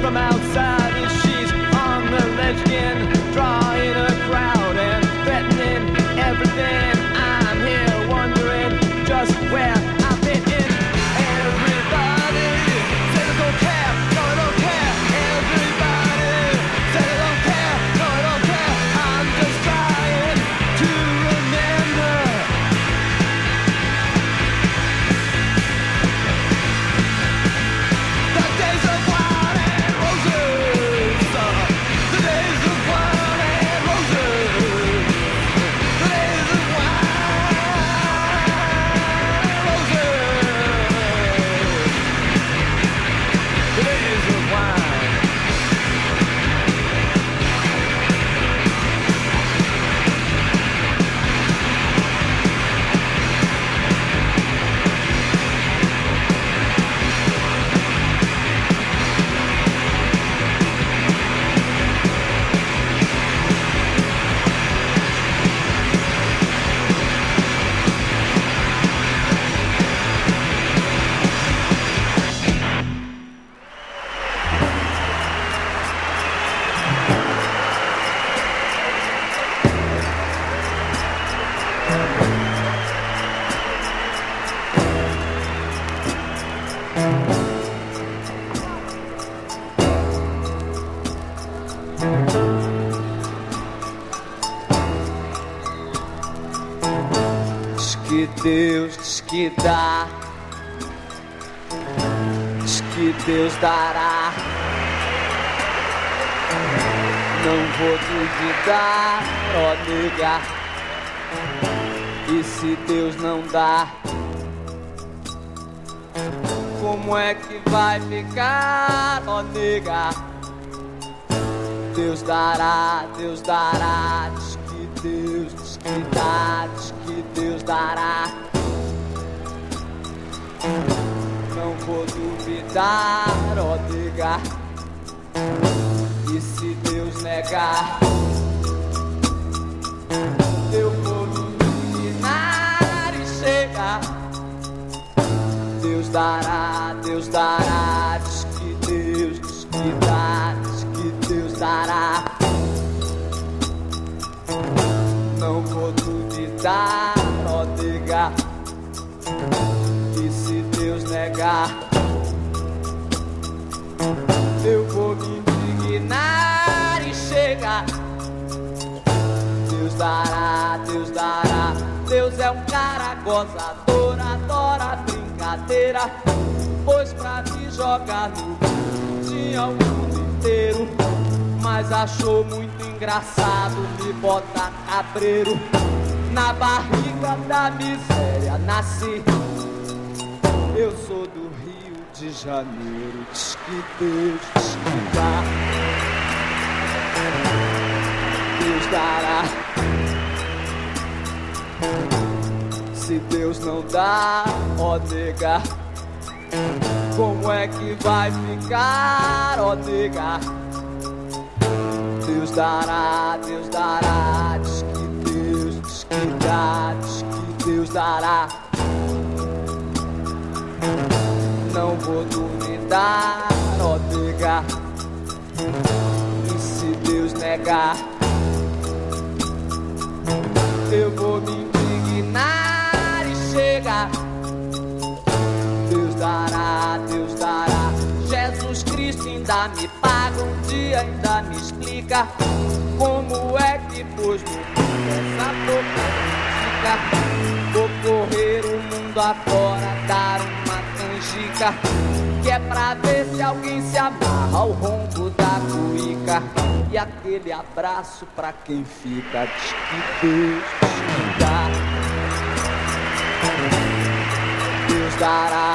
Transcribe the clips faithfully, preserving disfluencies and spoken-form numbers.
from outside, and she's on the ledge again, drawing a crowd and threatening everything. I'm here wondering just where I fit in. Everybody say they don't care, no I don't care. Everybody say they don't care, no I don't care. I'm just trying to remember the days of wine and roses, the days of wine and roses, the days of wine and roses, the days of wine. Diz que Deus diz que dá, diz que Deus dará. Não vou duvidar, ó nega. E se Deus não dá, como é que vai ficar, ó nega? Deus dará, Deus dará. Diz que Deus diz que dá, diz que Deus dará. Não vou duvidar, ó nega. E se Deus negar, eu vou me inclinar e chegar. Deus dará, Deus dará. Diz que Deus diz que dá, diz que Deus dará. Não vou duvidar, ó nega. E se Deus negar, eu vou me indignar e chegar. Deus dará, Deus dará. Deus é um cara gozador, adora brincadeira, pois pra me jogar no mundo tinha o mundo inteiro, mas achou muito engraçado me botar cabreiro. Na barriga da miséria nasci, eu sou do Rio de Janeiro. Diz que Deus diz que dá, Deus dará. Se Deus não dá, ó nega, como é que vai ficar, ó nega? Deus dará, Deus dará. Diz que Deus diz que dá, diz que Deus dará. Não vou duvidar, ó nega. E se Deus negar, eu vou me indignar e chegar. Deus dará, Deus dará. Jesus Cristo ainda me paga um dia, ainda me explica como é que pôs no mundo essa boca fica. Vou correr o mundo afora, dar uma canjica, que é pra ver se alguém se amarra ao ronco da cuíca. E aquele abraço pra quem fica. Diz que Deus te dá, Deus dará.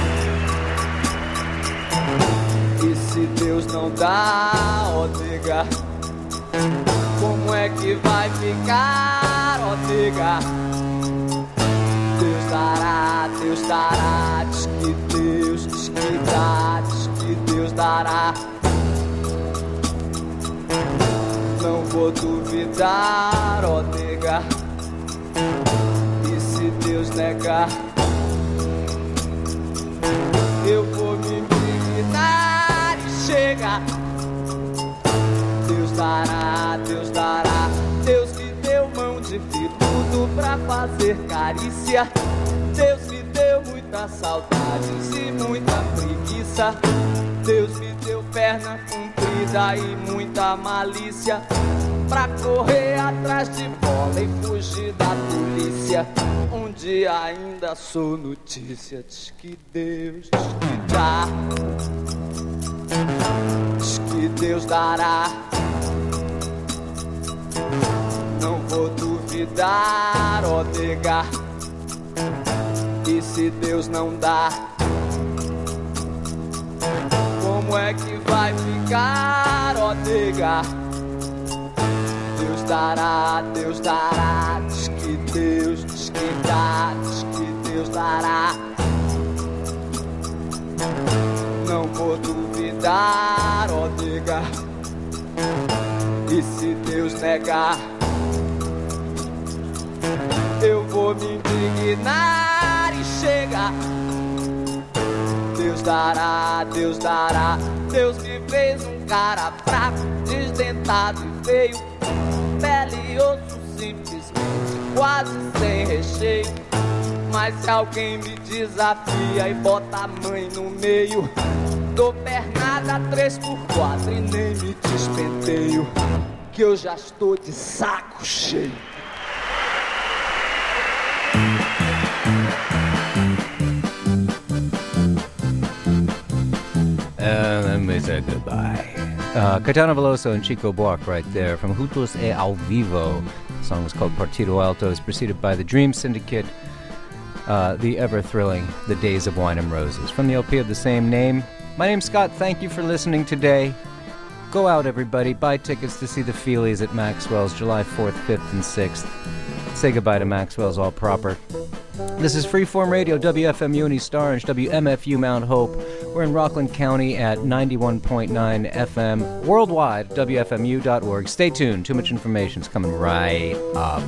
E se Deus não dá, ó nega, como é que vai ficar, ó nega? Deus dará, Deus dará. Diz que Deus diz que dá, diz que Deus dará. Não vou duvidar, ó nega. E se Deus negar, eu vou me indignar e chegar. chega. Deus dará, Deus dará, Deus me deu mão de tudo pra fazer carícia. Deus me deu muitas saudades e muita preguiça. Deus me deu perna comprida e muita malícia pra correr atrás de bola e fugir da polícia. Onde ainda sou notícia, diz que Deus, diz que dá, diz que Deus dará. Não vou duvidar, ó nega. E se Deus não dá, como é que vai ficar, ó nega? Deus dará, Deus dará, diz que Deus, diz que dá, diz que Deus dará. Não vou duvidar, ó nega. E se Deus negar, eu vou me indignar e chega. Deus dará, Deus dará, Deus me fez um cara fraco, desdentado e feio, pele e osso simplesmente, quase sem recheio. Mas se alguém me desafia e bota a mãe no meio, dou pernada três por quatro e nem me despenteio, que eu já estou de saco cheio. And then we say goodbye. Uh, Caetano Veloso and Chico Buarque right there from Juntos e Ao Vivo. The song was called Partido Alto. It's preceded by the Dream Syndicate, uh, the ever-thrilling The Days of Wine and Roses from the L P of the same name. My name's Scott. Thank you for listening today. Go out, everybody. Buy tickets to see the Feelies at Maxwell's July fourth, fifth, and sixth. Say goodbye to Maxwell's all proper. This is Freeform Radio, W F M U in East Orange, W M F U Mount Hope. We're in Rockland County at ninety-one point nine F M. Worldwide, W F M U dot org. Stay tuned. Too much information is coming right up.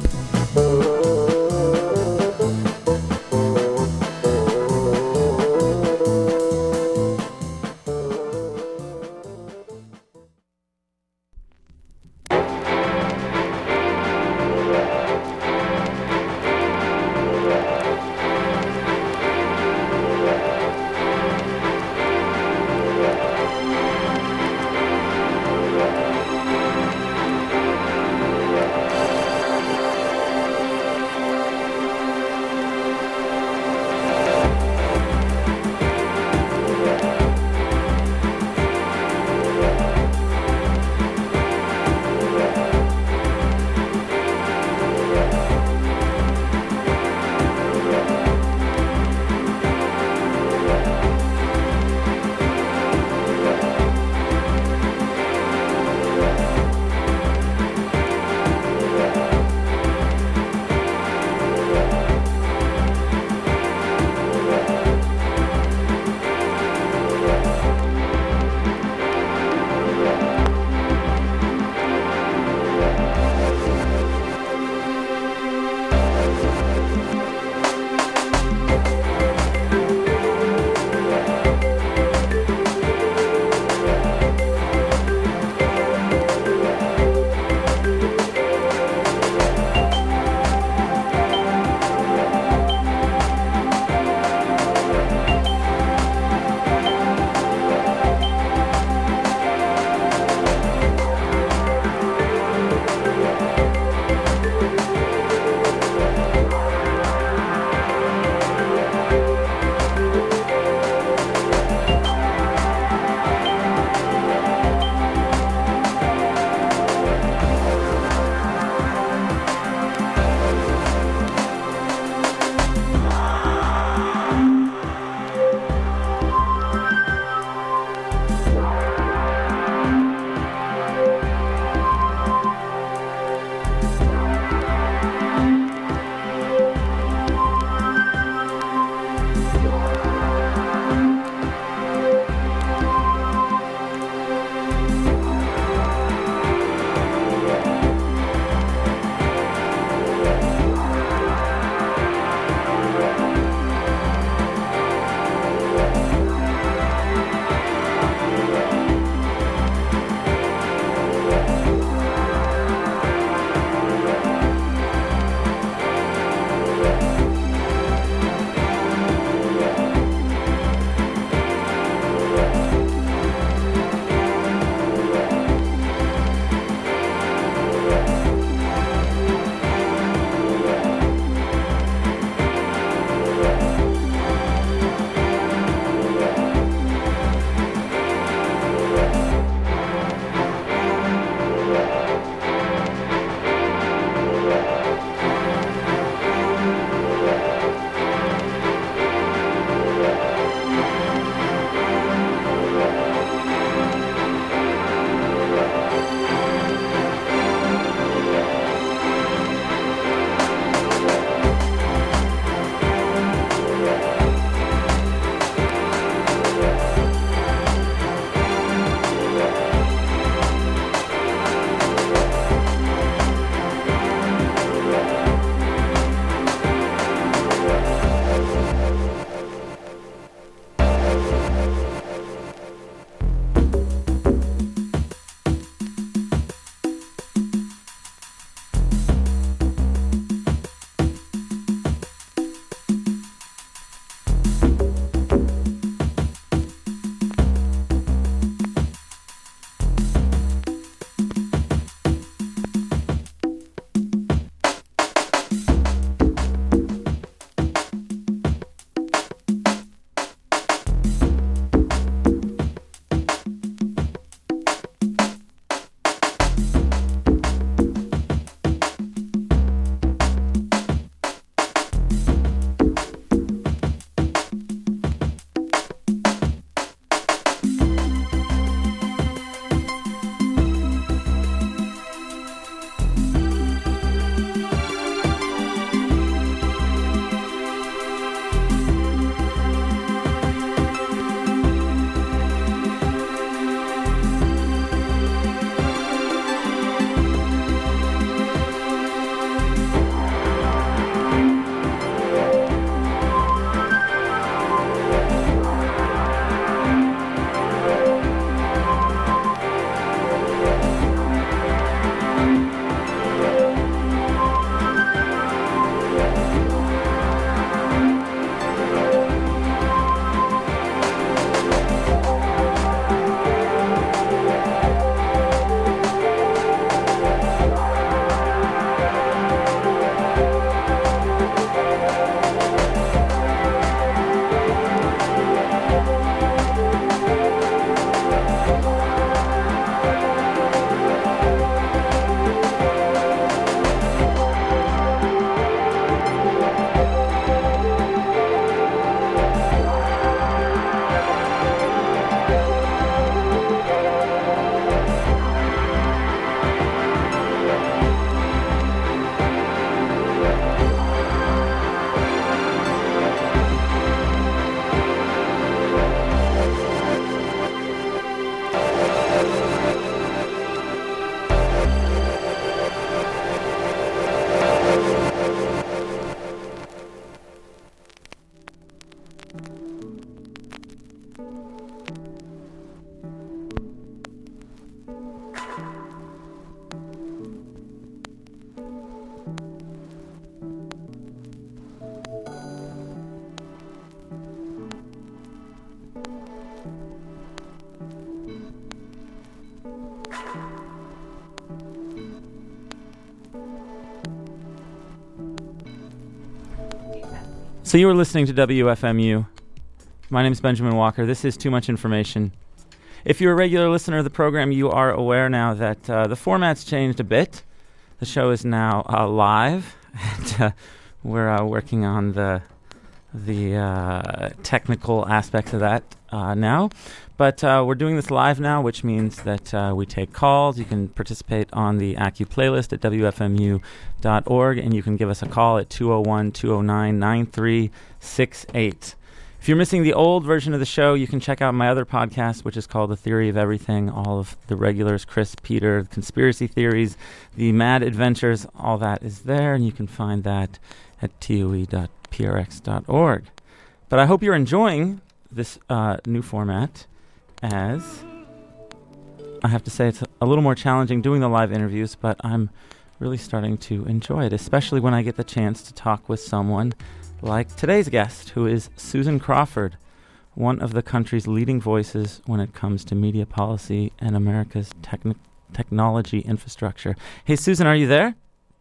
So you were listening to W F M U. My name is Benjamin Walker. This is Too Much Information. If you're a regular listener of the program, you are aware now that uh, the format's changed a bit. The show is now uh, live, and uh, we're uh, working on the the uh, technical aspects of that uh, now. But uh, we're doing this live now, which means that uh, we take calls. You can participate on the A C U playlist at W F M U dot org, and you can give us a call at two oh one, two oh nine, nine three six eight. If you're missing the old version of the show, you can check out my other podcast, which is called The Theory of Everything. All of the regulars, Chris, Peter, the conspiracy theories, the mad adventures, all that is there, and you can find that at T O E dot P R X dot org. But I hope you're enjoying this uh, new format, as I have to say it's a little more challenging doing the live interviews, but I'm really starting to enjoy it, especially when I get the chance to talk with someone like today's guest, who is Susan Crawford, one of the country's leading voices when it comes to media policy and America's techni- technology infrastructure. Hey, Susan, are you there?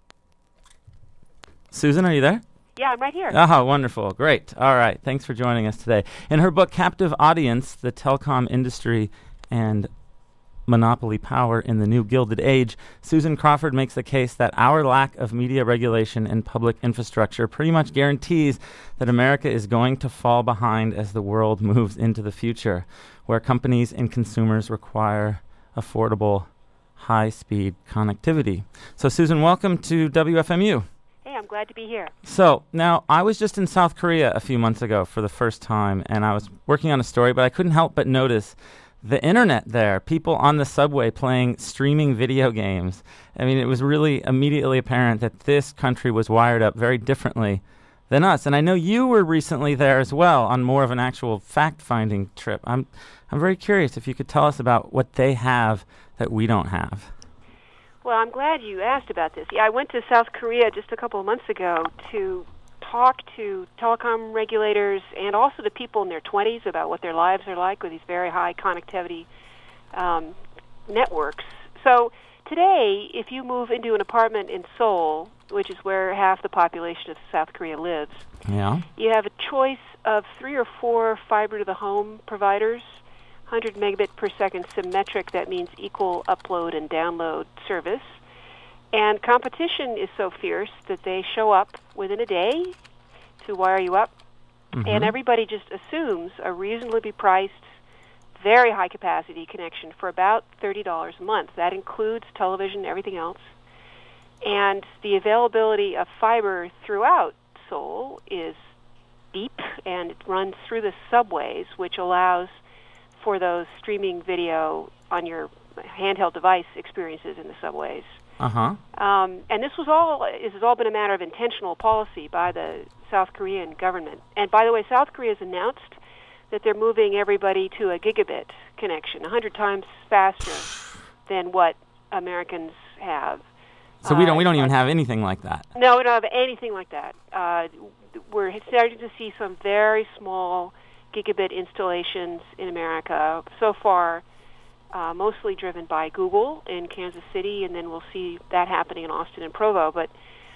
Susan, are you there? Yeah, I'm right here. Oh, wonderful. Great. All right. Thanks for joining us today. In her book, Captive Audience, The Telecom Industry and Monopoly Power in the New Gilded Age, Susan Crawford makes the case that our lack of media regulation and public infrastructure pretty much guarantees that America is going to fall behind as the world moves into the future, where companies and consumers require affordable, high-speed connectivity. So, Susan, welcome to W F M U. Hey, I'm glad to be here. So, now, I was just in South Korea a few months ago for the first time, and I was working on a story, but I couldn't help but notice the internet there, people on the subway playing streaming video games. I mean, it was really immediately apparent that this country was wired up very differently than us. And I know you were recently there as well on more of an actual fact-finding trip. I'm I'm very curious if you could tell us about what they have that we don't have. Well, I'm glad you asked about this. Yeah, I went to South Korea just a couple of months ago to talk to telecom regulators and also to people in their twenties about what their lives are like with these very high connectivity um, networks. So today, if you move into an apartment in Seoul, which is where half the population of South Korea lives, yeah, you have a choice of three or four fiber-to-the-home providers, one hundred megabit per second symmetric, that means equal upload and download service. And competition is so fierce that they show up within a day to wire you up. Mm-hmm. And everybody just assumes a reasonably priced, very high-capacity connection for about thirty dollars a month. That includes television, everything else. And the availability of fiber throughout Seoul is deep, and it runs through the subways, which allows for those streaming video on your handheld device experiences in the subways. Uh-huh. Um, and this was all, this has all been a matter of intentional policy by the South Korean government. And by the way, South Korea has announced that they're moving everybody to a gigabit connection, one hundred times faster than what Americans have. So we don't, we don't uh, even have anything like that. No, we don't have anything like that. Uh, we're starting to see some very small gigabit installations in America so far. Uh, mostly driven by Google in Kansas City, and then we'll see that happening in Austin and Provo. But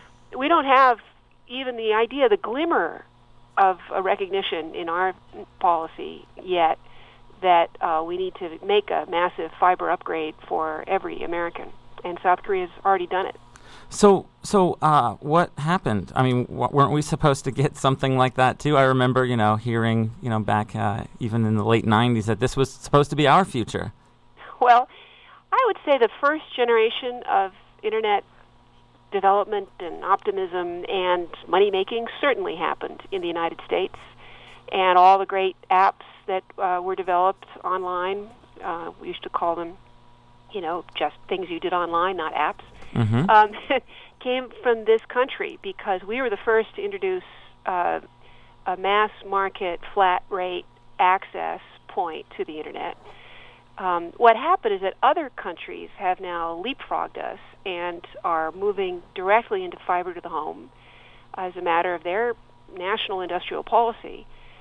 we don't have even the idea, the glimmer of a recognition in our policy yet that uh, we need to make a massive fiber upgrade for every American. And South Korea's already done it. So, so uh, what happened? I mean, w- weren't we supposed to get something like that too? I remember, you know, hearing, you know, back uh, even in the late nineties that this was supposed to be our future. Well, I would say the first generation of Internet development and optimism and money-making certainly happened in the United States. And all the great apps that uh, were developed online, uh, we used to call them, you know, just things you did online, not apps, mm-hmm. um, came from this country because we were the first to introduce uh, a mass-market, flat-rate access point to the Internet. Um, what happened is that other countries have now leapfrogged us and are moving directly into fiber to the home as a matter of their national industrial policy.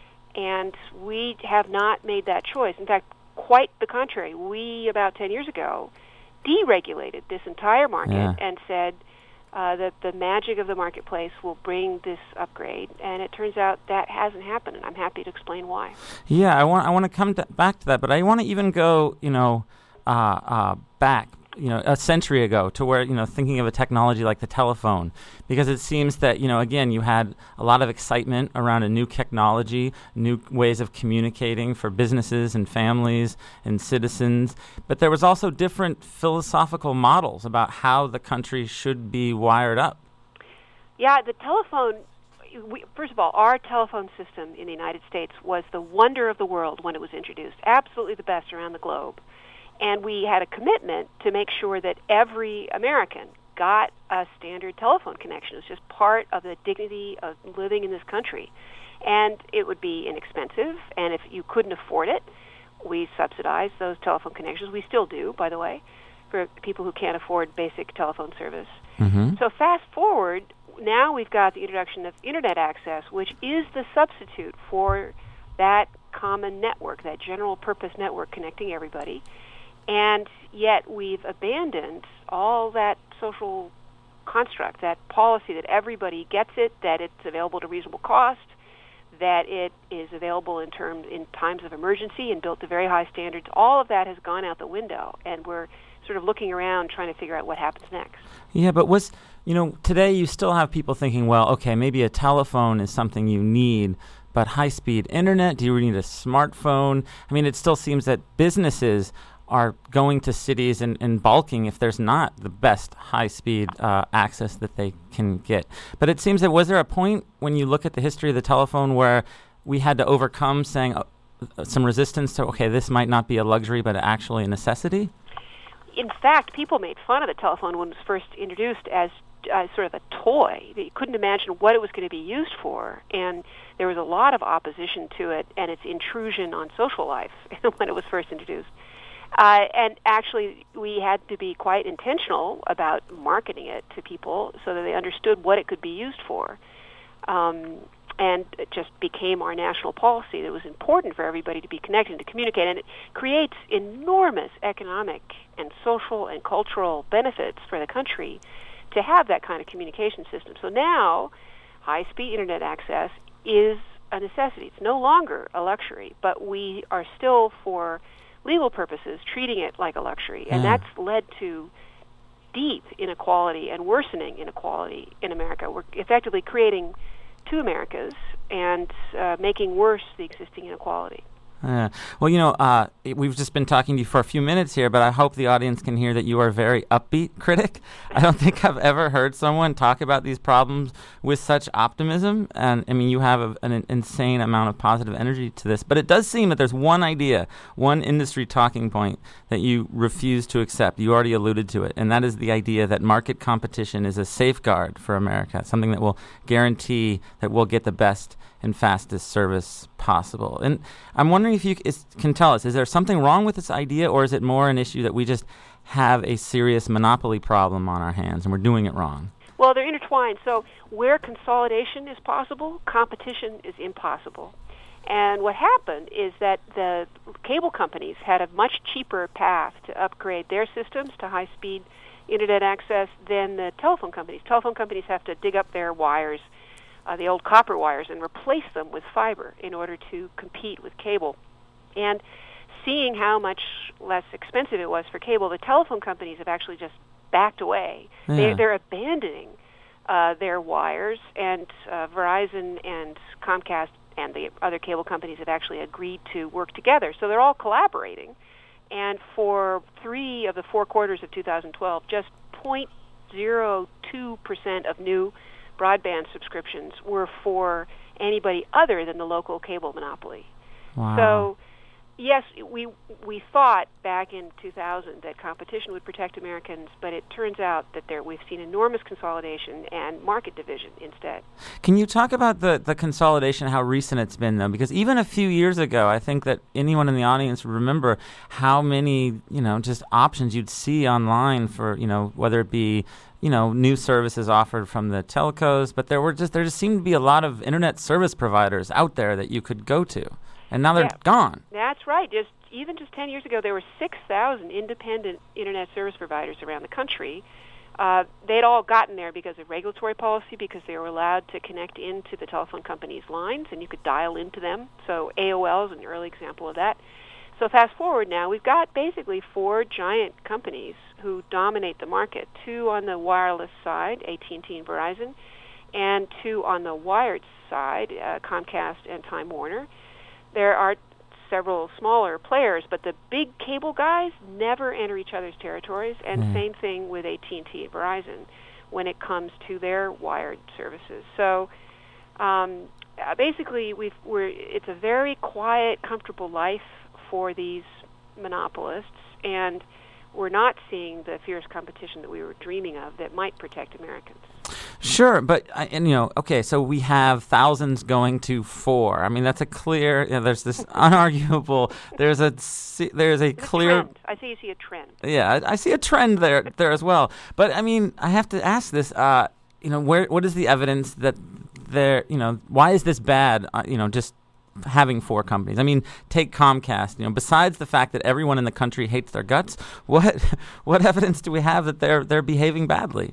And we have not made that choice. In fact, quite the contrary. We, about ten years ago, deregulated this entire market yeah. and said, uh, that the magic of the marketplace will bring this upgrade. And it turns out that hasn't happened, and I'm happy to explain why. Yeah, I want I want to come to, back to that, but I want to even go, you know, uh, uh, back, you know, a century ago to where, you know, thinking of a technology like the telephone, because it seems that, you know, again, you had a lot of excitement around a new technology, new ways of communicating for businesses and families and citizens, but there was also different philosophical models about how the country should be wired up. Yeah, the telephone, we, first of all, our telephone system in the United States was the wonder of the world when it was introduced, absolutely the best around the globe. And we had a commitment to make sure that every American got a standard telephone connection. It was just part of the dignity of living in this country. And it would be inexpensive, and if you couldn't afford it, we subsidized those telephone connections. We still do, by the way, for people who can't afford basic telephone service. Mm-hmm. So fast forward, now we've got the introduction of Internet access, which is the substitute for that common network, that general purpose network connecting everybody. And yet we've abandoned all that social construct, that policy that everybody gets it, that it's available at a reasonable cost, that it is available in terms in times of emergency and built to very high standards. All of that has gone out the window, and we're sort of looking around trying to figure out what happens next. Yeah, but was, you know, today you still have people thinking, well, okay, maybe a telephone is something you need, but high-speed internet, do you need a smartphone? I mean, it still seems that businesses are going to cities and, and bulking if there's not the best high-speed uh, access that they can get. But it seems that was there a point when you look at the history of the telephone where we had to overcome saying uh, some resistance to, okay, this might not be a luxury but actually a necessity? In fact, people made fun of the telephone when it was first introduced as uh, sort of a toy. You couldn't imagine what it was going to be used for, and there was a lot of opposition to it and its intrusion on social life when it was first introduced. Uh, and actually, we had to be quite intentional about marketing it to people so that they understood what it could be used for. Um, and it just became our national policy that it was important for everybody to be connected and to communicate. And it creates enormous economic and social and cultural benefits for the country to have that kind of communication system. So now, high-speed Internet access is a necessity. It's no longer a luxury, but we are still, for legal purposes, treating it like a luxury, and yeah. that's led to deep inequality and worsening inequality in America. We're effectively creating two Americas and uh, making worse the existing inequality. Yeah. Well, you know, uh, we've just been talking to you for a few minutes here, but I hope the audience can hear that you are a very upbeat critic. I don't think I've ever heard someone talk about these problems with such optimism. And, I mean, you have a, an insane amount of positive energy to this. But it does seem that there's one idea, one industry talking point that you refuse to accept. You already alluded to it, and that is the idea that market competition is a safeguard for America, something that will guarantee that we'll get the best and fastest service possible. And I'm wondering if you is, can tell us, is there something wrong with this idea, or is it more an issue that we just have a serious monopoly problem on our hands and we're doing it wrong? Well, they're intertwined. So where consolidation is possible, competition is impossible. And what happened is that the cable companies had a much cheaper path to upgrade their systems to high-speed Internet access than the telephone companies. Telephone companies have to dig up their wires, Uh, the old copper wires, and replace them with fiber in order to compete with cable. And seeing how much less expensive it was for cable, the telephone companies have actually just backed away. Yeah. They, they're abandoning uh, their wires, and uh, Verizon and Comcast and the other cable companies have actually agreed to work together. So they're all collaborating. And for three of the four quarters of two thousand twelve, just zero point zero two percent of new broadband subscriptions were for anybody other than the local cable monopoly. Wow. So, yes, we we thought back in two thousand that competition would protect Americans, but it turns out that there we've seen enormous consolidation and market division instead. Can you talk about the, the consolidation, how recent it's been, though? Because even a few years ago, I think that anyone in the audience would remember how many, you know, just options you'd see online for, you know, whether it be, you know, new services offered from the telcos, but there were just there just seemed to be a lot of internet service providers out there that you could go to, and now they're Yeah, gone. That's right. Just even just ten years ago, there were six thousand independent internet service providers around the country. Uh, they'd all gotten there because of regulatory policy, because they were allowed to connect into the telephone company's lines, and you could dial into them. So A O L is an early example of that. So fast forward now, we've got basically four giant companies who dominate the market, two on the wireless side, A T and T and Verizon, and two on the wired side, uh, Comcast and Time Warner. There are several smaller players, but the big cable guys never enter each other's territories, and mm. same thing with A T and T and Verizon when it comes to their wired services. So um, basically, we've, we're, it's a very quiet, comfortable life for these monopolists, and we're not seeing the fierce competition that we were dreaming of that might protect Americans. Sure, but uh, and you know, okay, so we have thousands going to four. I mean, that's a clear. You know, there's this unarguable. There's a there's a it's clear. A trend. I see you see a trend. Yeah, I, I see a trend there there as well. But I mean, I have to ask this. Uh, you know, where what is the evidence that there? You know, why is this bad? Uh, you know, just having four companies. I mean, take Comcast. You know, besides the fact that everyone in the country hates their guts, what what evidence do we have that they're they're behaving badly?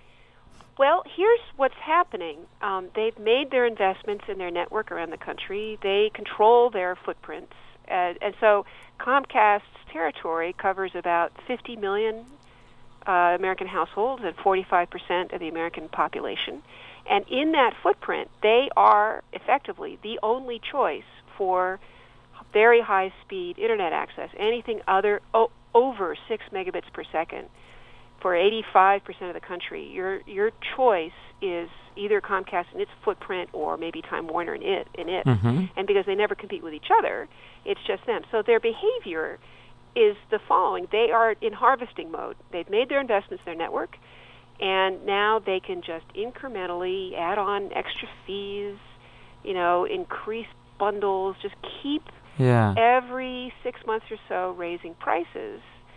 Well, here's what's happening. Um, they've made their investments in their network around the country. They control their footprints. Uh, and so Comcast's territory covers about fifty million uh, American households and forty-five percent of the American population. And in that footprint, they are effectively the only choice for very high-speed Internet access, anything other o- over six megabits per second. For eighty-five percent of the country, your your choice is either Comcast in its footprint or maybe Time Warner in it. In it. Mm-hmm. And because they never compete with each other, it's just them. So their behavior is the following. They are in harvesting mode. They've made their investments in their network, and now they can just incrementally add on extra fees, you know, increase bundles, just keep yeah. every six months or so raising prices.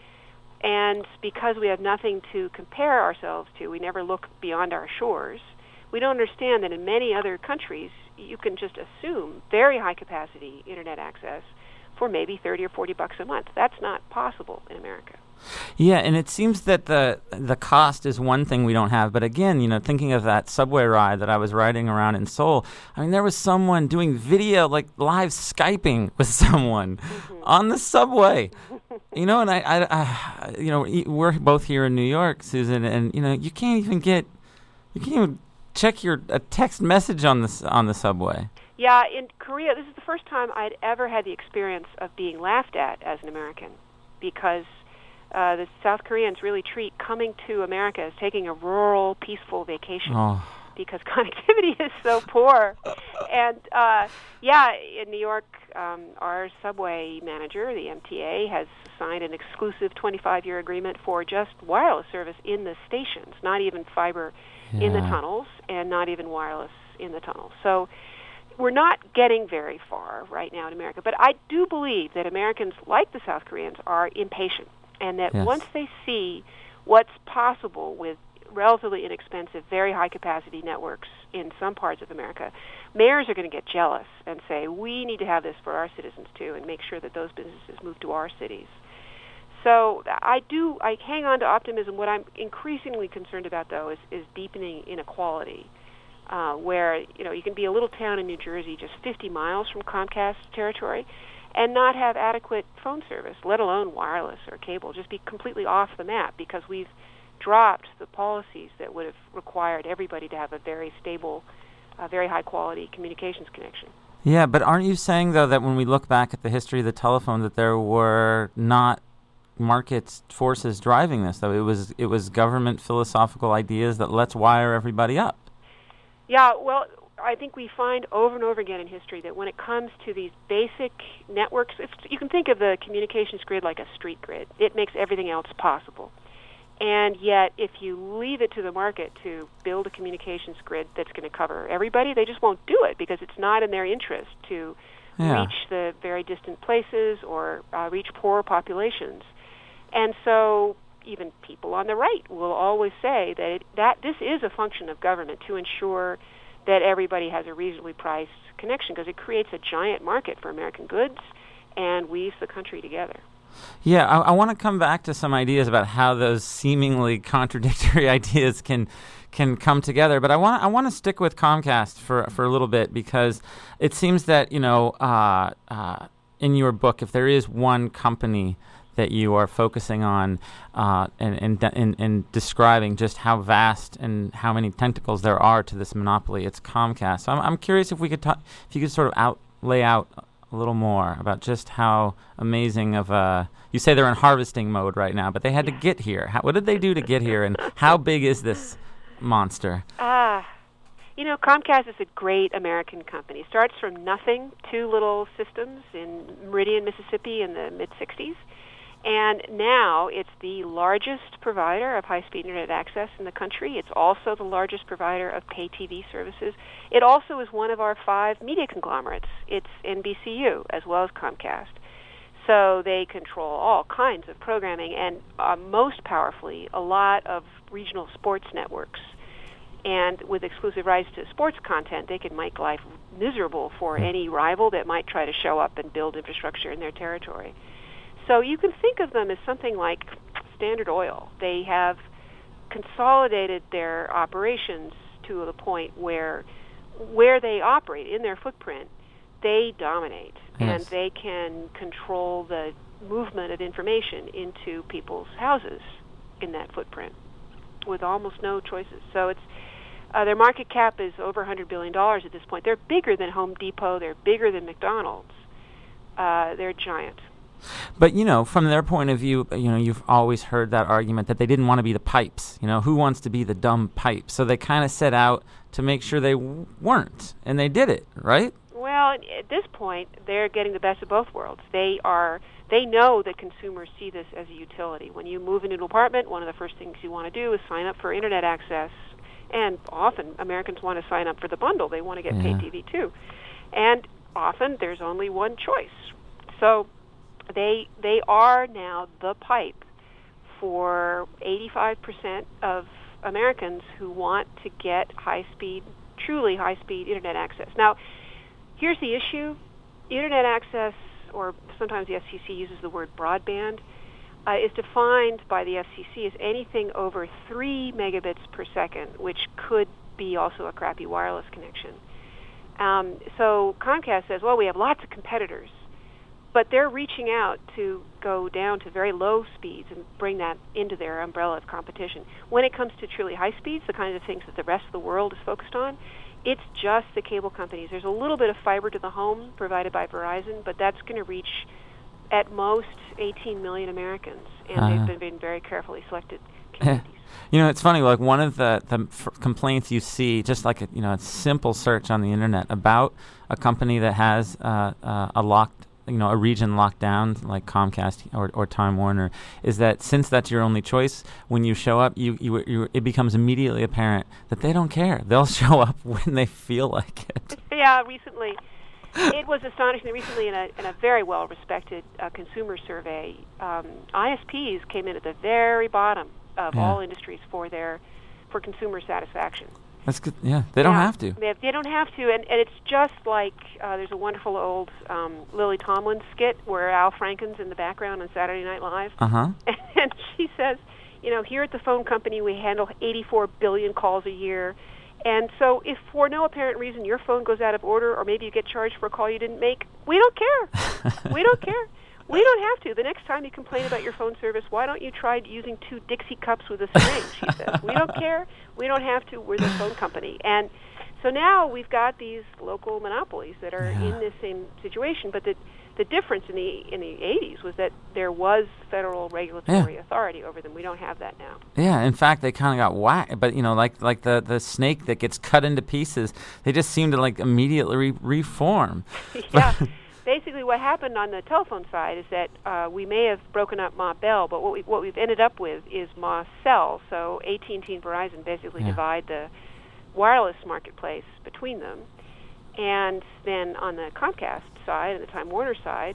And because we have nothing to compare ourselves to, we never look beyond our shores, we don't understand that in many other countries, you can just assume very high-capacity Internet access for maybe thirty or forty bucks a month. That's not possible in America. Yeah, and it seems that the the cost is one thing we don't have. But again, you know, thinking of that subway ride that I was riding around in Seoul, I mean, there was someone doing video, like live Skyping with someone mm-hmm. on the subway. You know, and I, I, I, you know, we're both here in New York, Susan, and you know, you can't even get, you can't even check your a text message on the on the subway. Yeah, in Korea, this is the first time I'd ever had the experience of being laughed at as an American, because uh, the South Koreans really treat coming to America as taking a rural, peaceful vacation. Oh. Because connectivity is so poor. And, uh, yeah, in New York, um, our subway manager, the M T A, has signed an exclusive twenty-five-year agreement for just wireless service in the stations, not even fiber yeah. in the tunnels, and not even wireless in the tunnels. So we're not getting very far right now in America. But I do believe that Americans, like the South Koreans, are impatient, and that yes. once they see what's possible with relatively inexpensive, very high-capacity networks in some parts of America, mayors are going to get jealous and say, we need to have this for our citizens too, and make sure that those businesses move to our cities. So I do, I hang on to optimism. What I'm increasingly concerned about, though, is, is deepening inequality, uh, where, you know, you can be a little town in New Jersey just fifty miles from Comcast territory and not have adequate phone service, let alone wireless or cable, just be completely off the map because we've dropped the policies that would have required everybody to have a very stable, uh, very high-quality communications connection. Yeah, but aren't you saying, though, that when we look back at the history of the telephone, that there were not market forces driving this, though? It was it was government philosophical ideas that let's wire everybody up. Yeah, well, I think we find over and over again in history that when it comes to these basic networks, it's, you can think of the communications grid like a street grid. It makes everything else possible. And yet, if you leave it to the market to build a communications grid that's going to cover everybody, they just won't do it because it's not in their interest to yeah. reach the very distant places or uh, reach poor populations. And so even people on the right will always say that, it, that this is a function of government to ensure that everybody has a reasonably priced connection because it creates a giant market for American goods and weaves the country together. Yeah, I, I want to come back to some ideas about how those seemingly contradictory ideas can can come together. But I want I want to stick with Comcast for for a little bit, because it seems that, you know, uh, uh, in your book, if there is one company that you are focusing on uh, and, and, and, and describing just how vast and how many tentacles there are to this monopoly, it's Comcast. So I'm, I'm curious if we could talk, if you could sort of out lay out a little more about just how amazing of a, you say they're in harvesting mode right now, but they had to get here. How, what did they do to get here, and how big is this monster? Ah, uh, you know, Comcast is a great American company. It starts from nothing, two little systems in Meridian, Mississippi in the mid-sixties. And now it's the largest provider of high-speed internet access in the country. It's also the largest provider of pay T V services. It also is one of our five media conglomerates. It's N B C U as well as Comcast. So they control all kinds of programming, and uh, most powerfully, a lot of regional sports networks. And with exclusive rights to sports content, they can make life miserable for any rival that might try to show up and build infrastructure in their territory. So you can think of them as something like Standard Oil. They have consolidated their operations to the point where where they operate in their footprint, they dominate. Yes. And they can control the movement of information into people's houses in that footprint with almost no choices. So it's uh, their market cap is over one hundred billion dollars at this point. They're bigger than Home Depot. They're bigger than McDonald's. Uh, they're giant. But, you know, from their point of view, you know, you've always heard that argument that they didn't want to be the pipes. You know, who wants to be the dumb pipe? So they kind of set out to make sure they w- weren't, and they did it, right? Well, at this point, they're getting the best of both worlds. They are, they know that consumers see this as a utility. When you move into an apartment, one of the first things you want to do is sign up for internet access. And often Americans want to sign up for the bundle. They want to get yeah. pay T V too. And often there's only one choice. So They they are now the pipe for eighty-five percent of Americans who want to get high-speed, truly high-speed internet access. Now, here's the issue. Internet access, or sometimes the F C C uses the word broadband, uh, is defined by the F C C as anything over three megabits per second, which could be also a crappy wireless connection. Um, so Comcast says, well, we have lots of competitors. But they're reaching out to go down to very low speeds and bring that into their umbrella of competition. When it comes to truly high speeds, the kinds of things that the rest of the world is focused on, it's just the cable companies. There's a little bit of fiber to the home provided by Verizon, but that's going to reach at most eighteen million Americans, and uh-huh. they've been, been very carefully selected communities. You know, it's funny, like one of the, the f- complaints you see, just like a, you know, a simple search on the internet about a company that has uh, uh, a locked you know, a region locked down like Comcast or, or Time Warner, is that since that's your only choice, when you show up, you, you, you it becomes immediately apparent that they don't care. They'll show up when they feel like it. Yeah, recently, it was astonishing. Recently, in a, in a very well-respected uh, consumer survey, um, I S Ps came in at the very bottom of yeah. all industries for their for consumer satisfaction. That's good. Yeah, they don't yeah, have to. They, have, they don't have to, and, and it's just like uh, there's a wonderful old um, Lily Tomlin skit where Al Franken's in the background on Saturday Night Live. Uh-huh. And, and she says, you know, here at the phone company we handle eighty-four billion calls a year, and so if for no apparent reason your phone goes out of order or maybe you get charged for a call you didn't make, we don't care. we don't care. We don't have to. The next time you complain about your phone service, why don't you try using two Dixie cups with a syringe, she says. We don't care. We don't have to. We're the phone company. And so now we've got these local monopolies that are yeah. in this same situation. But the the difference in the in the eighties was that there was federal regulatory yeah. authority over them. We don't have that now. Yeah, in fact, they kind of got whacked. But, you know, like like the, the snake that gets cut into pieces, they just seem to, like, immediately re- reform. yeah. Basically, what happened on the telephone side is that uh, we may have broken up Ma Bell, but what, we, what we've ended up with is Ma Cell. So A T and T and Verizon basically yeah. divide the wireless marketplace between them. And then on the Comcast side and the Time Warner side,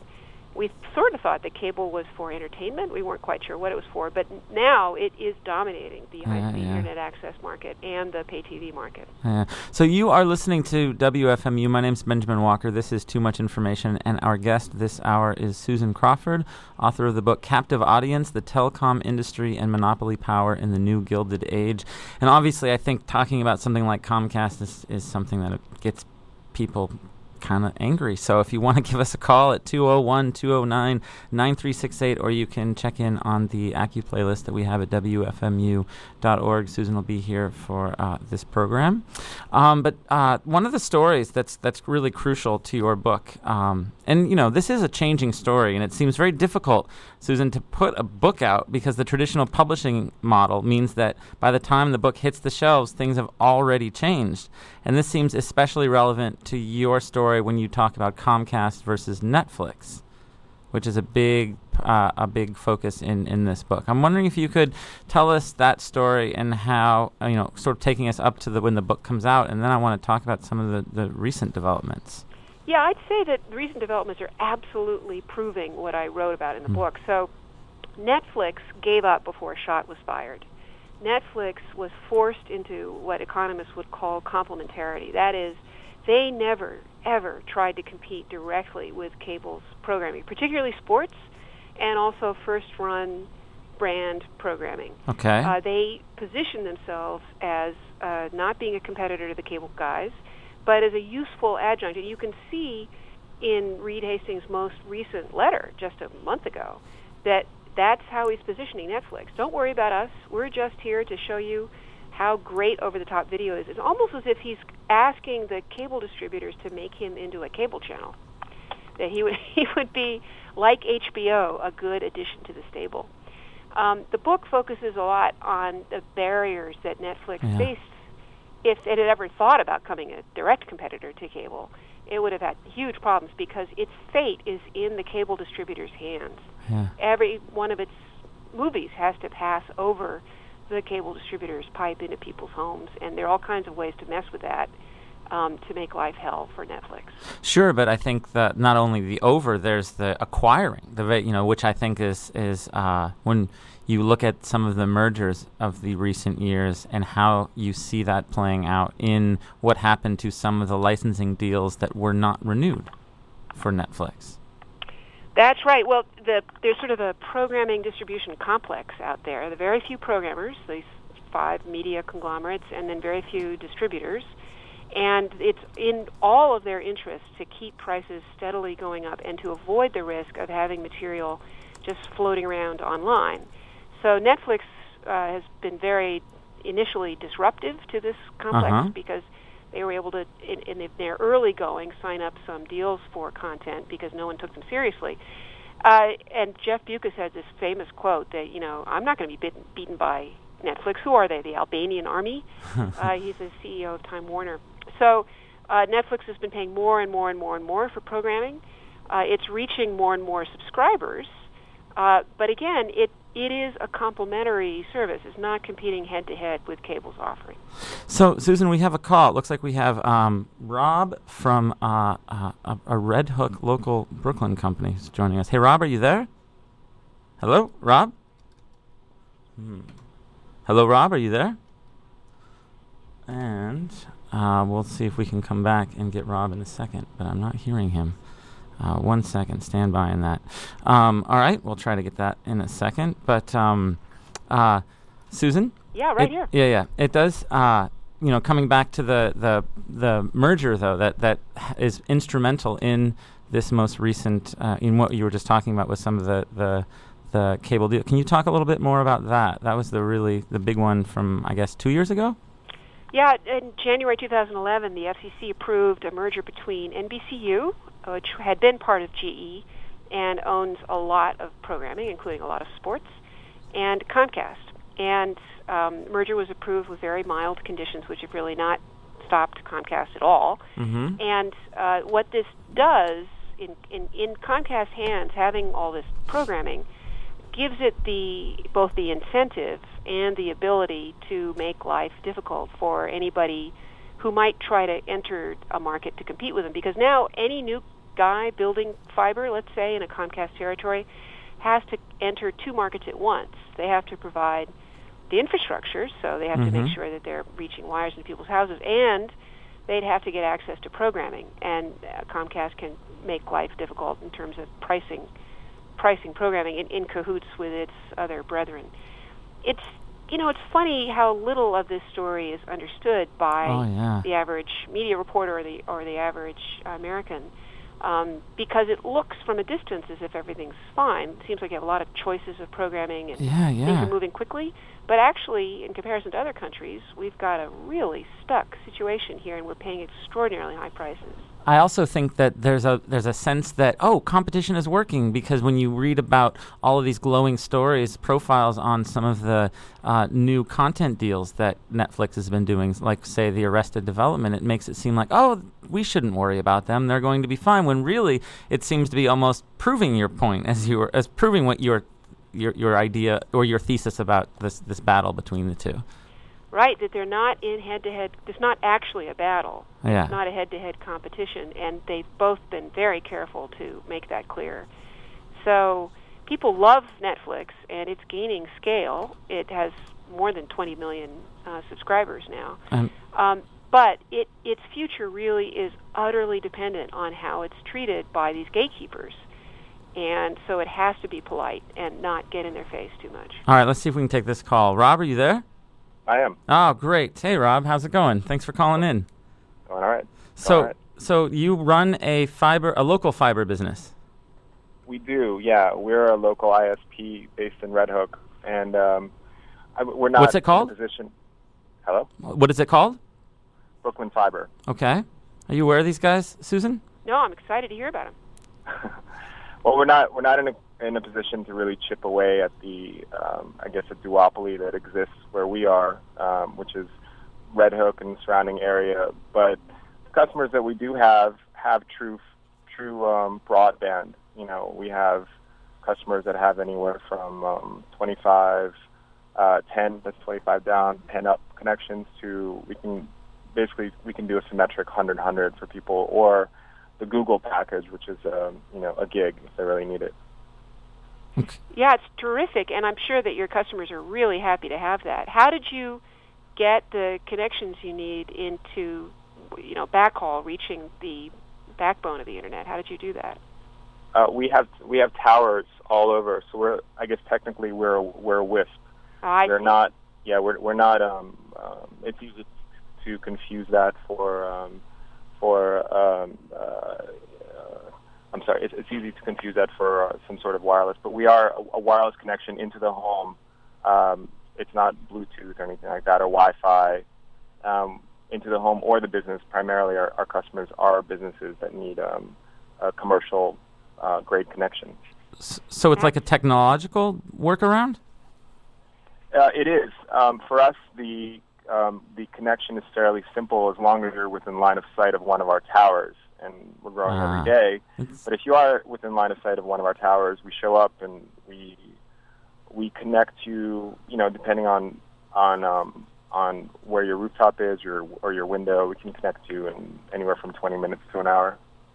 we sort of thought that cable was for entertainment. We weren't quite sure what it was for, but now it is dominating the high-speed yeah. internet access market and the pay T V market. Yeah. So you are listening to W F M U. My name's Benjamin Walker. This is Too Much Information, and our guest this hour is Susan Crawford, author of the book Captive Audience, The Telecom Industry and Monopoly Power in the New Gilded Age. And obviously, I think talking about something like Comcast is, is something that gets people kind of angry. So if you want to give us a call at two oh one, two oh nine, nine three six eight, or you can check in on the Acu playlist that we have at W F M U dot org. Susan will be here for uh, this program. Um, but uh, one of the stories that's that's really crucial to your book, um, and you know, this is a changing story, and it seems very difficult, Susan, to put a book out because the traditional publishing model means that by the time the book hits the shelves, things have already changed. And this seems especially relevant to your story when you talk about Comcast versus Netflix, which is a big uh, a big focus in, in this book. I'm wondering if you could tell us that story and how, uh, you know, sort of taking us up to the when the book comes out, and then I want to talk about some of the, the recent developments. Yeah, I'd say that recent developments are absolutely proving what I wrote about in the mm. book. So Netflix gave up before a shot was fired. Netflix was forced into what economists would call complementarity. That is, they never, ever tried to compete directly with cable's programming, particularly sports and also first-run brand programming. Okay. Uh, they positioned themselves as uh, not being a competitor to the cable guys, but as a useful adjunct. And you can see in Reed Hastings' most recent letter just a month ago that that's how he's positioning Netflix. Don't worry about us. We're just here to show you how great over-the-top video is. It's almost as if he's asking the cable distributors to make him into a cable channel. That he would he would be, like H B O, a good addition to the stable. Um, the book focuses a lot on the barriers that Netflix yeah. faced. If it had ever thought about becoming a direct competitor to cable, it would have had huge problems because its fate is in the cable distributor's hands. Yeah. Every one of its movies has to pass over the cable distributor's pipe into people's homes, and there are all kinds of ways to mess with that um, to make life hell for Netflix. Sure, but I think that not only the over, there's the acquiring, the you know, which I think is is uh, when you look at some of the mergers of the recent years and how you see that playing out in what happened to some of the licensing deals that were not renewed for Netflix. That's right. Well, the, there's sort of a programming distribution complex out there. There are very few programmers, these five media conglomerates, and then very few distributors. And it's in all of their interests to keep prices steadily going up and to avoid the risk of having material just floating around online. So Netflix uh, has been very initially disruptive to this complex uh-huh. because they were able to, in, in their early going, sign up some deals for content because no one took them seriously. Uh, and Jeff Bewkes had this famous quote that, you know, I'm not going to be beaten, beaten by Netflix. Who are they, the Albanian army? uh, he's the C E O of Time Warner. So uh, Netflix has been paying more and more and more and more for programming. Uh, it's reaching more and more subscribers. Uh, but again, it it is a complementary service. It's not competing head-to-head with cable's offering. So, Susan, we have a call. It looks like we have um, Rob from uh, uh, a, a Red Hook local Brooklyn company who's joining us. Hey, Rob, are you there? Hello, Rob? Hmm. Hello, Rob, are you there? And uh, we'll see if we can come back and get Rob in a second, but I'm not hearing him. Uh, one second, stand by in that. Um, all right, we'll try to get that in a second. But um, uh, Susan? Yeah, right it, here. Yeah, yeah. It does, uh, you know, coming back to the, the, the merger, though, that, that is instrumental in this most recent, uh, in what you were just talking about with some of the, the, the cable deal. Can you talk a little bit more about that? That was the really, the big one from, I guess, two years ago? Yeah, in January two thousand eleven, the F C C approved a merger between N B C U, which had been part of G E and owns a lot of programming, including a lot of sports, and Comcast. And um, merger was approved with very mild conditions, which have really not stopped Comcast at all. Mm-hmm. And uh, what this does, in, in, in Comcast's hands, having all this programming, gives it the both the incentive and the ability to make life difficult for anybody who might try to enter a market to compete with them. Because now any new guy building fiber, let's say, in a Comcast territory, has to enter two markets at once. They have to provide the infrastructure, so they have mm-hmm. to make sure that they're reaching wires into people's houses, and they'd have to get access to programming. And uh, Comcast can make life difficult in terms of pricing pricing programming in, in cahoots with its other brethren. It's You know, it's funny how little of this story is understood by oh, yeah. the average media reporter or the or the average American, um, because it looks from a distance as if everything's fine. It seems like you have a lot of choices of programming and yeah, yeah. things are moving quickly. But actually, in comparison to other countries, we've got a really stuck situation here, and we're paying extraordinarily high prices. I also think that there's a there's a sense that, oh, competition is working, because when you read about all of these glowing stories, profiles on some of the uh, new content deals that Netflix has been doing, like, say, the Arrested Development, it makes it seem like, oh, we shouldn't worry about them. They're going to be fine, when really it seems to be almost proving your point, as you were, as proving what your your your idea or your thesis about this this battle between the two. Right, that they're not in head-to-head. It's not actually a battle. Yeah. It's not a head-to-head competition, and they've both been very careful to make that clear. So people love Netflix, and it's gaining scale. It has more than twenty million uh, subscribers now. Um, um, but it, its future really is utterly dependent on how it's treated by these gatekeepers. And so it has to be polite and not get in their face too much. All right, let's see if we can take this call. Rob, are you there? I am. Oh, great. Hey, Rob, how's it going? Thanks for calling in. Going all right. So, all right. so you run a fiber, a local fiber business? We do, yeah. We're a local I S P based in Red Hook, and um, I, we're not. What's it called? In a position. Hello. What is it called? Brooklyn Fiber. Okay. Are you aware of these guys, Susan? No, I'm excited to hear about them. Well, we're not. We're not in a in a position to really chip away at the, um, I guess, a duopoly that exists where we are, um, which is Red Hook and the surrounding area. But customers that we do have have true, true um, broadband. You know, we have customers that have anywhere from um, twenty-five, uh, ten, that's twenty-five down, ten up connections to, we can basically, we can do a symmetric one hundred one hundred for people, or the Google package, which is, um, you know, a gig if they really need it. Okay. Yeah, it's terrific, and I'm sure that your customers are really happy to have that. How did you get the connections you need into, you know, backhaul, reaching the backbone of the internet? How did you do that? Uh, we have we have towers all over, so we're I guess technically we're a, we're a WISP. Oh, I we're see. not. Yeah, we're we're not. Um, um, it's easy to confuse that for um, for. Um, uh, I'm sorry, it's, it's easy to confuse that for uh, some sort of wireless, but we are a, a wireless connection into the home. Um, it's not Bluetooth or anything like that, or Wi-Fi, um, into the home or the business. Primarily, our, our customers are businesses that need um, a commercial uh, grade connection. So it's like a technological workaround? Uh, it is. Um, for us, the um, the connection is fairly simple as long as you're within line of sight of one of our towers. And we're growing Ah, every day. it's- But if you are within line of sight of one of our towers, we show up and we we connect you. You know, depending on on um, on where your rooftop is, your or your window, we can connect you in anywhere from twenty minutes to an hour.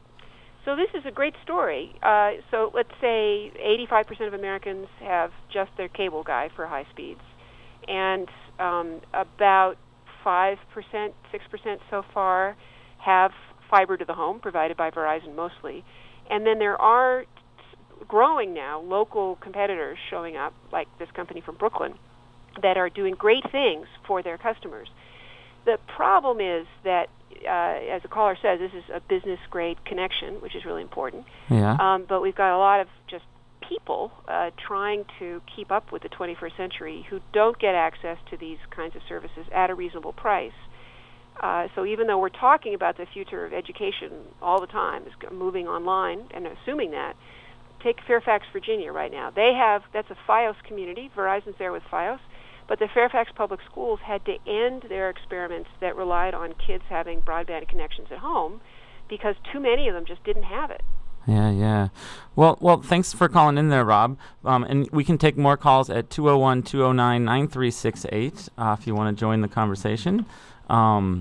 So this is a great story. Uh, so let's say eighty-five percent of Americans have just their cable guy for high speeds, and um, about five percent, six percent so far have fiber to the home provided by Verizon mostly. And then there are growing now local competitors showing up, like this company from Brooklyn, that are doing great things for their customers. The problem is that, uh, as the caller says, this is a business-grade connection, which is really important. Yeah. Um, but we've got a lot of just people uh, trying to keep up with the twenty-first century who don't get access to these kinds of services at a reasonable price. Uh, so even though we're talking about the future of education all the time, is moving online, and assuming that, take Fairfax, Virginia right now. They have, that's a FiOS community. Verizon's there with FiOS. But the Fairfax Public Schools had to end their experiments that relied on kids having broadband connections at home because too many of them just didn't have it. Yeah, yeah. Well, well, thanks for calling in there, Rob. Um, and we can take more calls at two oh one, two oh nine, nine three six eight uh, if you want to join the conversation. Um,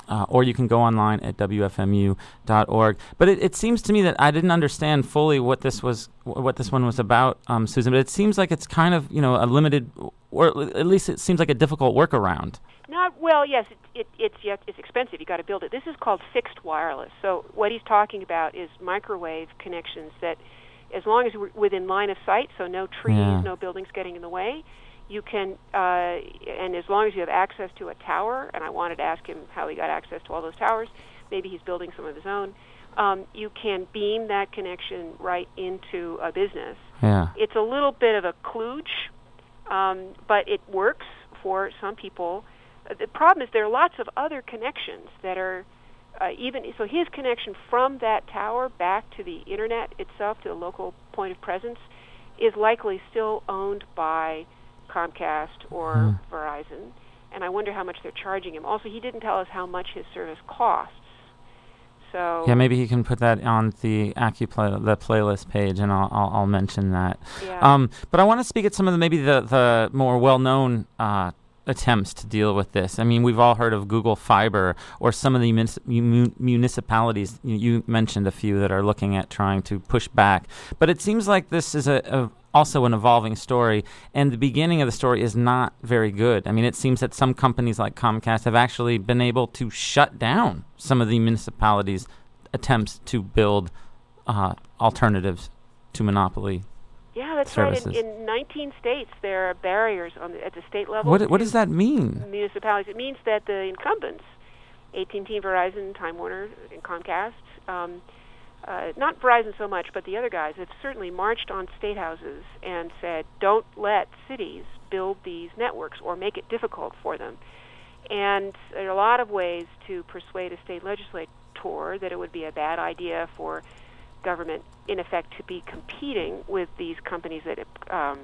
Uh, or you can go online at W F M U dot org. But it, it seems to me that I didn't understand fully what this was, what this one was about, um, Susan. But it seems like it's kind of, you know, a limited, or at least it seems like a difficult workaround. Not well, yes. It, it, it's yet it's expensive. You got to build it. This is called fixed wireless. So what he's talking about is microwave connections that, as long as we're within line of sight, so no trees, Yeah. no buildings getting in the way. You can, uh, and as long as you have access to a tower, and I wanted to ask him how he got access to all those towers, maybe he's building some of his own, um, you can beam that connection right into a business. Yeah. It's a little bit of a kludge, um, but it works for some people. Uh, the problem is there are lots of other connections that are, uh, even, so his connection from that tower back to the internet itself, to the local point of presence, is likely still owned by Comcast or Hmm. Verizon, and I wonder how much they're charging him. Also, he didn't tell us how much his service costs. So Yeah, maybe he can put that on the AccuPlay, the playlist page, and I'll I'll, I'll mention that. Yeah. Um, but I want to speak at some of the maybe the the more well-known uh, attempts to deal with this. I mean, we've all heard of Google Fiber or some of the munis- mun- municipalities. You, you mentioned a few that are looking at trying to push back. But it seems like this is a, a also an evolving story, and the beginning of the story is not very good. I mean, it seems that some companies like Comcast have actually been able to shut down some of the municipalities' attempts to build uh, alternatives to monopoly. yeah, that's services. right. In, in nineteen states, there are barriers on the, at the state level. What what to does that mean? municipalities? It means that the incumbents, A T and T, Verizon, Time Warner, and Comcast, um, uh, not Verizon so much, but the other guys have certainly marched on state houses and said, don't let cities build these networks or make it difficult for them. And there are a lot of ways to persuade a state legislature that it would be a bad idea for government, in effect, to be competing with these companies that um,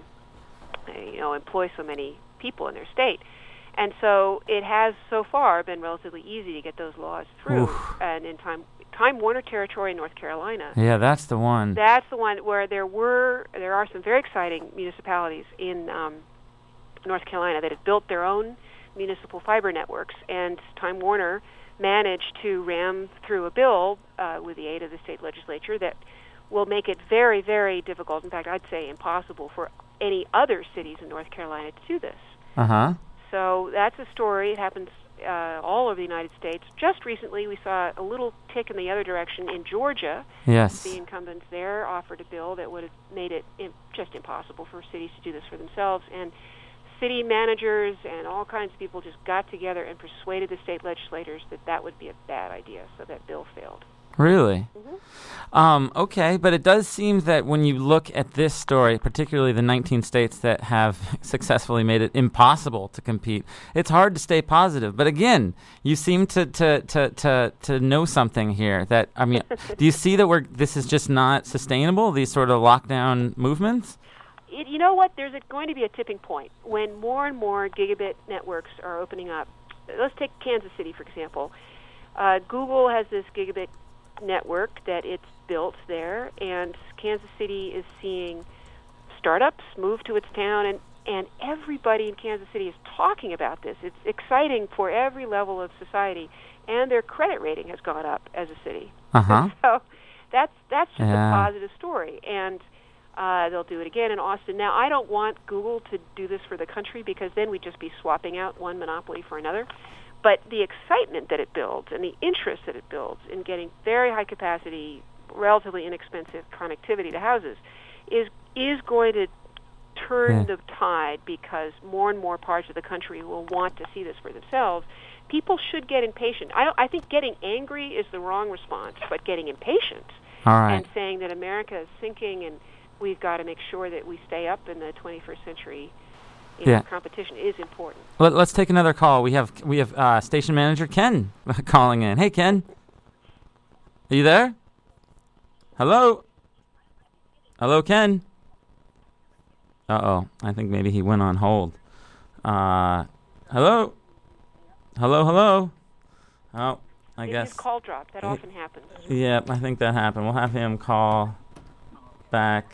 you know employ so many people in their state. And so it has so far been relatively easy to get those laws through. Oof. And in Time Time Warner territory in North Carolina, Yeah, that's the one. that's the one where there were there are some very exciting municipalities in um, North Carolina that have built their own municipal fiber networks, and Time Warner managed to ram through a bill uh, with the aid of the state legislature that will make it very, very difficult, in fact, I'd say impossible, for any other cities in North Carolina to do this. Uh-huh. So that's a story. It happens uh, all over the United States. Just recently, we saw a little tick in the other direction in Georgia. Yes. The incumbents there offered a bill that would have made it im- just impossible for cities to do this for themselves. And city managers and all kinds of people just got together and persuaded the state legislators that that would be a bad idea, so that bill failed. Really? Mm-hmm. Um, okay, but it does seem that when you look at this story, particularly the nineteen states that have successfully made it impossible to compete, it's hard to stay positive. But again, you seem to to, to, to, to know something here. That I mean, do you see that we're this is just not sustainable, these sort of lockdown movements? It, you know what? There's a, going to be a tipping point when more and more gigabit networks are opening up. Let's take Kansas City, for example. Uh, Google has this gigabit network that it's built there, and Kansas City is seeing startups move to its town, and, and everybody in Kansas City is talking about this. It's exciting for every level of society, and their credit rating has gone up as a city. Uh-huh. So that's that's just Yeah. a positive story, and uh, they'll do it again in Austin. Now, I don't want Google to do this for the country, because then we'd just be swapping out one monopoly for another. But the excitement that it builds and the interest that it builds in getting very high capacity, relatively inexpensive connectivity to houses is is going to turn Yeah. the tide, because more and more parts of the country will want to see this for themselves. People should get impatient. I, don't, I think getting angry is the wrong response, but getting impatient All right. and saying that America is sinking and we've got to make sure that we stay up in the twenty-first century you know, Yeah. competition is important. Let, let's take another call. We have we have uh, station manager Ken calling in. Hey, Ken. Are you there? Hello? Hello, Ken? Uh-oh. I think maybe he went on hold. Uh, hello? Hello, hello? Oh, I Maybe guess. his call dropped. That He- often happens. Yeah, I think that happened. We'll have him call back.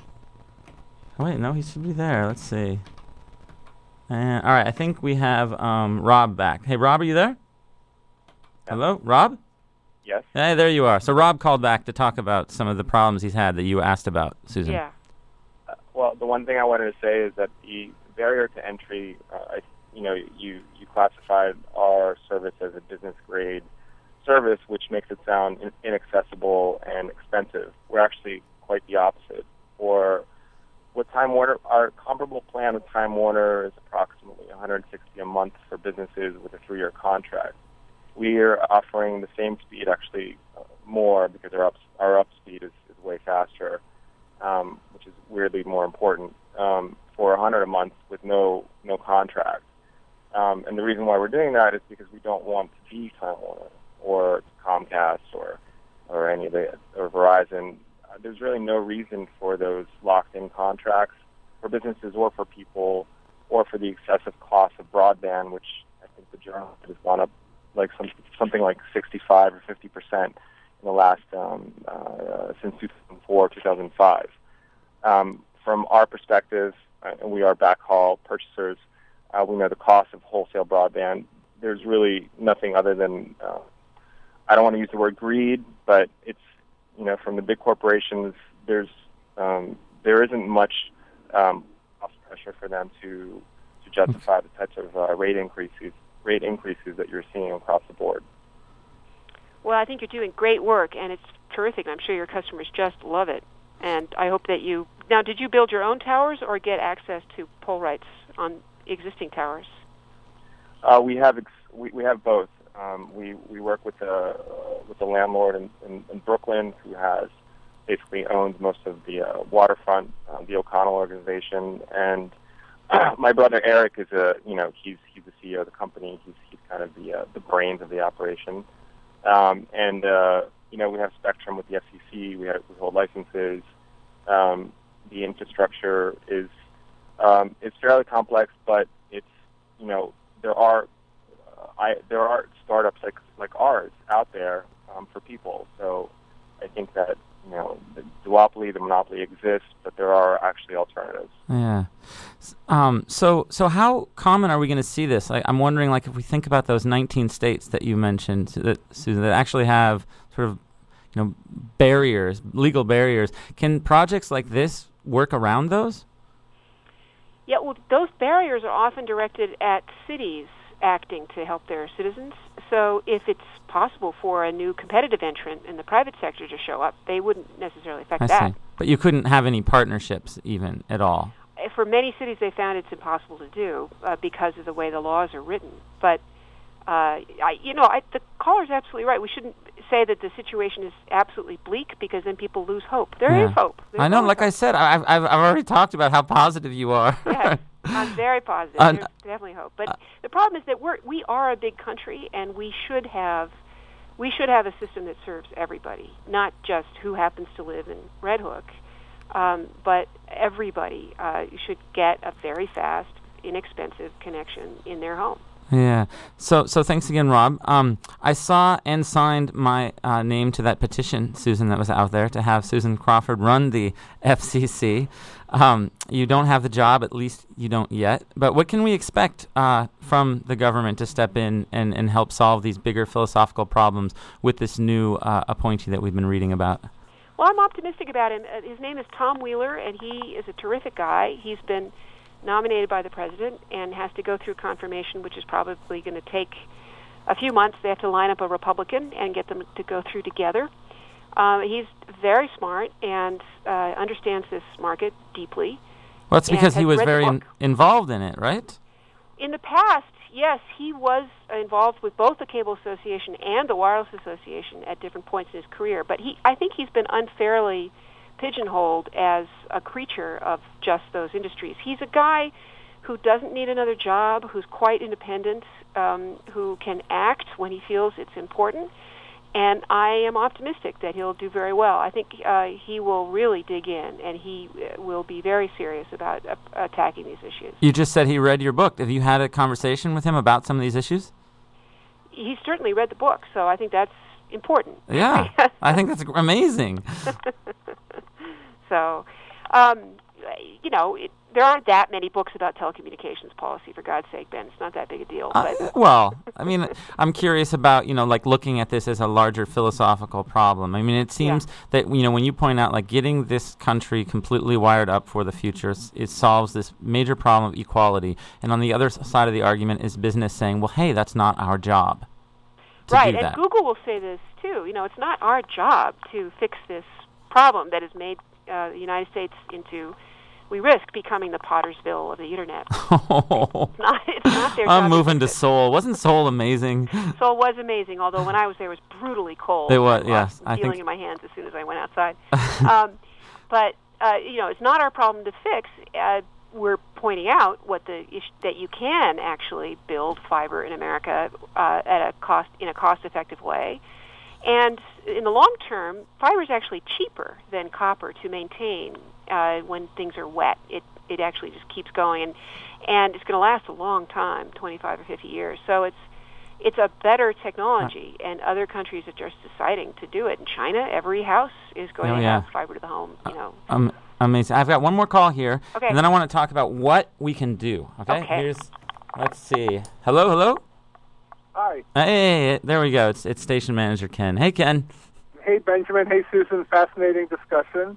Oh, wait, no, he should be there. Let's see. Uh, all right, I think we have um, Rob back. Hey, Rob, are you there? Hello, Rob? Yes. Hey, there you are. So Rob called back to talk about some of the problems he's had that you asked about, Susan. Yeah. Uh, well, the one thing I wanted to say is that the barrier to entry, uh, I, you know, you, you classified our service as a business grade service, which makes it sound in- inaccessible and expensive. We're actually quite the opposite. For what Time Warner, our comparable plan with Time Warner is approximately one hundred sixty dollars a month for businesses with a three-year contract. We are offering the same speed, actually uh, more, because our up our up speed is, is way faster, um, which is weirdly more important, um, for one hundred dollars a month with no no contract. Um, and the reason why we're doing that is because we don't want to be Time Warner or Comcast or or any of the or Verizon. Uh, there's really no reason for those locked-in contracts for businesses or for people, or for the excessive cost of broadband, which I think the journal has gone up like some, something like sixty-five or fifty percent in the last, um, uh, since two thousand four, two thousand five. Um, from our perspective, uh, and we are backhaul purchasers, uh, we know the cost of wholesale broadband. There's really nothing other than, uh, I don't want to use the word greed, but it's, you know, from the big corporations, there's, um, there isn't much um, cost pressure for them to, to justify the types of uh, rate increases rate increases that you're seeing across the board. Well, I think you're doing great work, and it's terrific. I'm sure your customers just love it. And I hope that you... Now, did you build your own towers or get access to pole rights on existing towers? Uh, we have ex- we, we have both. Um, we we work with a with a landlord in, in, in Brooklyn who has basically owns most of the uh, waterfront, uh, the O'Connell organization, and my brother Eric is a, you know, he's he's the C E O of the company. He's he's kind of the uh, the brains of the operation, um, and uh, you know, we have Spectrum with the F C C. We have we hold licenses. Um, the infrastructure is um, it's fairly complex, but it's, you know, there are uh, I there are startups like like ours out there um, for people. So I think that, you know, the duopoly, the monopoly exists, but there are actually alternatives. Yeah. Um, so, so how common are we going to see this? I, I'm wondering, like, if we think about those nineteen states that you mentioned, that, Susan, that actually have sort of, you know, barriers, legal barriers. Can projects like this work around those? Yeah, well, those barriers are often directed at cities acting to help their citizens. So if it's possible for a new competitive entrant in the private sector to show up, they wouldn't necessarily affect I that. see. But you couldn't have any partnerships even at all. For many cities, they found it's impossible to do uh, because of the way the laws are written. But, uh, I, you know, I, the caller's absolutely right. We shouldn't say that the situation is absolutely bleak, because then people lose hope. There Yeah. is hope. There's I know, like hope. I said, I've, I've, I've already talked about how positive you are. Yes, I'm very positive. Uh, There's definitely hope. But uh, the problem is that we're we are a big country, and we should have we should have a system that serves everybody, not just who happens to live in Red Hook, um, but everybody uh, should get a very fast, inexpensive connection in their home. Yeah. So so thanks again, Rob. Um, I saw and signed my uh, name to that petition, Susan, that was out there, to have Susan Crawford run the F C C. Um, you don't have the job, at least you don't yet. But what can we expect uh, from the government to step in and, and help solve these bigger philosophical problems with this new uh, appointee that we've been reading about? Well, I'm optimistic about him. Uh, his name is Tom Wheeler, and he is a terrific guy. He's been nominated by the president and has to go through confirmation, which is probably going to take a few months. They have to line up a Republican and get them to go through together. Uh, he's very smart and uh, understands this market deeply. Well, that's because he was read the very in, book. involved in it, right? In the past, yes, he was involved with both the Cable Association and the Wireless Association at different points in his career. But he, I think he's been unfairly pigeonholed as a creature of just those industries. He's a guy who doesn't need another job, who's quite independent, um, who can act when he feels it's important. And I am optimistic that he'll do very well. I think uh, he will really dig in, and he uh, will be very serious about uh, attacking these issues. You just said he read your book. Have you had a conversation with him about some of these issues? He's certainly read the book, so I think that's important. Yeah, I think that's amazing. So, um, you know, it, there aren't that many books about telecommunications policy, for God's sake, Ben. It's not that big a deal. Uh, But well, I mean, I'm curious about, you know, like looking at this as a larger philosophical problem. I mean, it seems Yeah. that, you know, when you point out, like, getting this country completely wired up for the future, s- it solves this major problem of equality. And on the other s- side of the argument is business saying, well, hey, that's not our job to right, do and that. Google will say this, too. You know, it's not our job to fix this problem that has made uh, the United States into... We risk becoming the Pottersville of the Internet. It's not, it's not their job I'm moving to fix it. Seoul. Wasn't Seoul amazing? Seoul was amazing, although when I was there, it was brutally cold. It was, I yes, lost I feeling think- in my hands as soon as I went outside. um, but uh, you know, it's not our problem to fix. Uh, we're pointing out what the ish- that you can actually build fiber in America uh, at a cost in a cost-effective way, and in the long term, fiber is actually cheaper than copper to maintain. Uh, when things are wet, it it actually just keeps going, and and it's going to last a long time, twenty-five or fifty years. So it's it's a better technology, and other countries are just deciding to do it. In China, every house is going Oh, to yeah. have fiber to the home. You know, Um, amazing. I've got one more call here, Okay. and then I want to talk about what we can do. Okay. Okay. Here's. Let's see. Hello. Hello. Hi. Hey, there we go. It's it's station manager Ken. Hey, Ken. Hey, Benjamin. Hey, Susan. Fascinating discussion.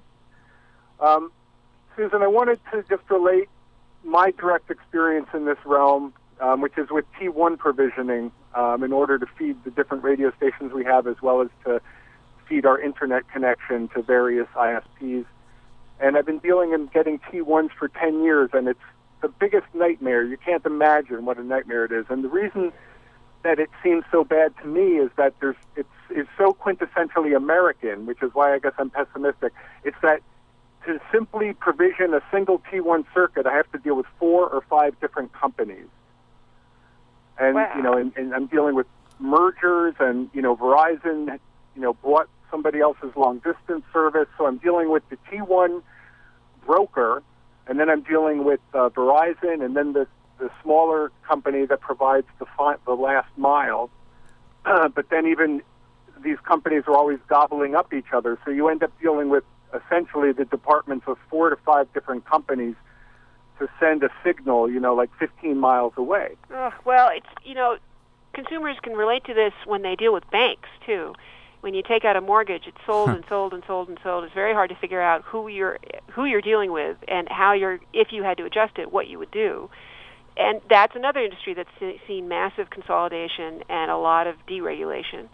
Um, Susan, I wanted to just relate my direct experience in this realm, um, which is with T one provisioning, um, in order to feed the different radio stations we have, as well as to feed our internet connection to various I S Ps. And I've been dealing and getting T ones for ten years, and it's the biggest nightmare. You can't imagine what a nightmare it is. And the reason that it seems so bad to me is that there's it's, it's so quintessentially American, which is why I guess I'm pessimistic. It's that to simply provision a single T one circuit, I have to deal with four or five different companies. And, Wow. you know, and, and I'm dealing with mergers, and, you know, Verizon, you know, bought somebody else's long-distance service, so I'm dealing with the T one broker, and then I'm dealing with uh, Verizon, and then the, the smaller company that provides the, fi- the last mile. Uh, but then even these companies are always gobbling up each other, so you end up dealing with essentially the departments of four to five different companies to send a signal, you know, like fifteen miles away. Ugh, well, it's you know, consumers can relate to this when they deal with banks too. When you take out a mortgage, it's sold and sold and sold and sold. It's very hard to figure out who you're who you're dealing with and how you're if you had to adjust it, what you would do. And that's another industry that's se- seen massive consolidation and a lot of deregulation.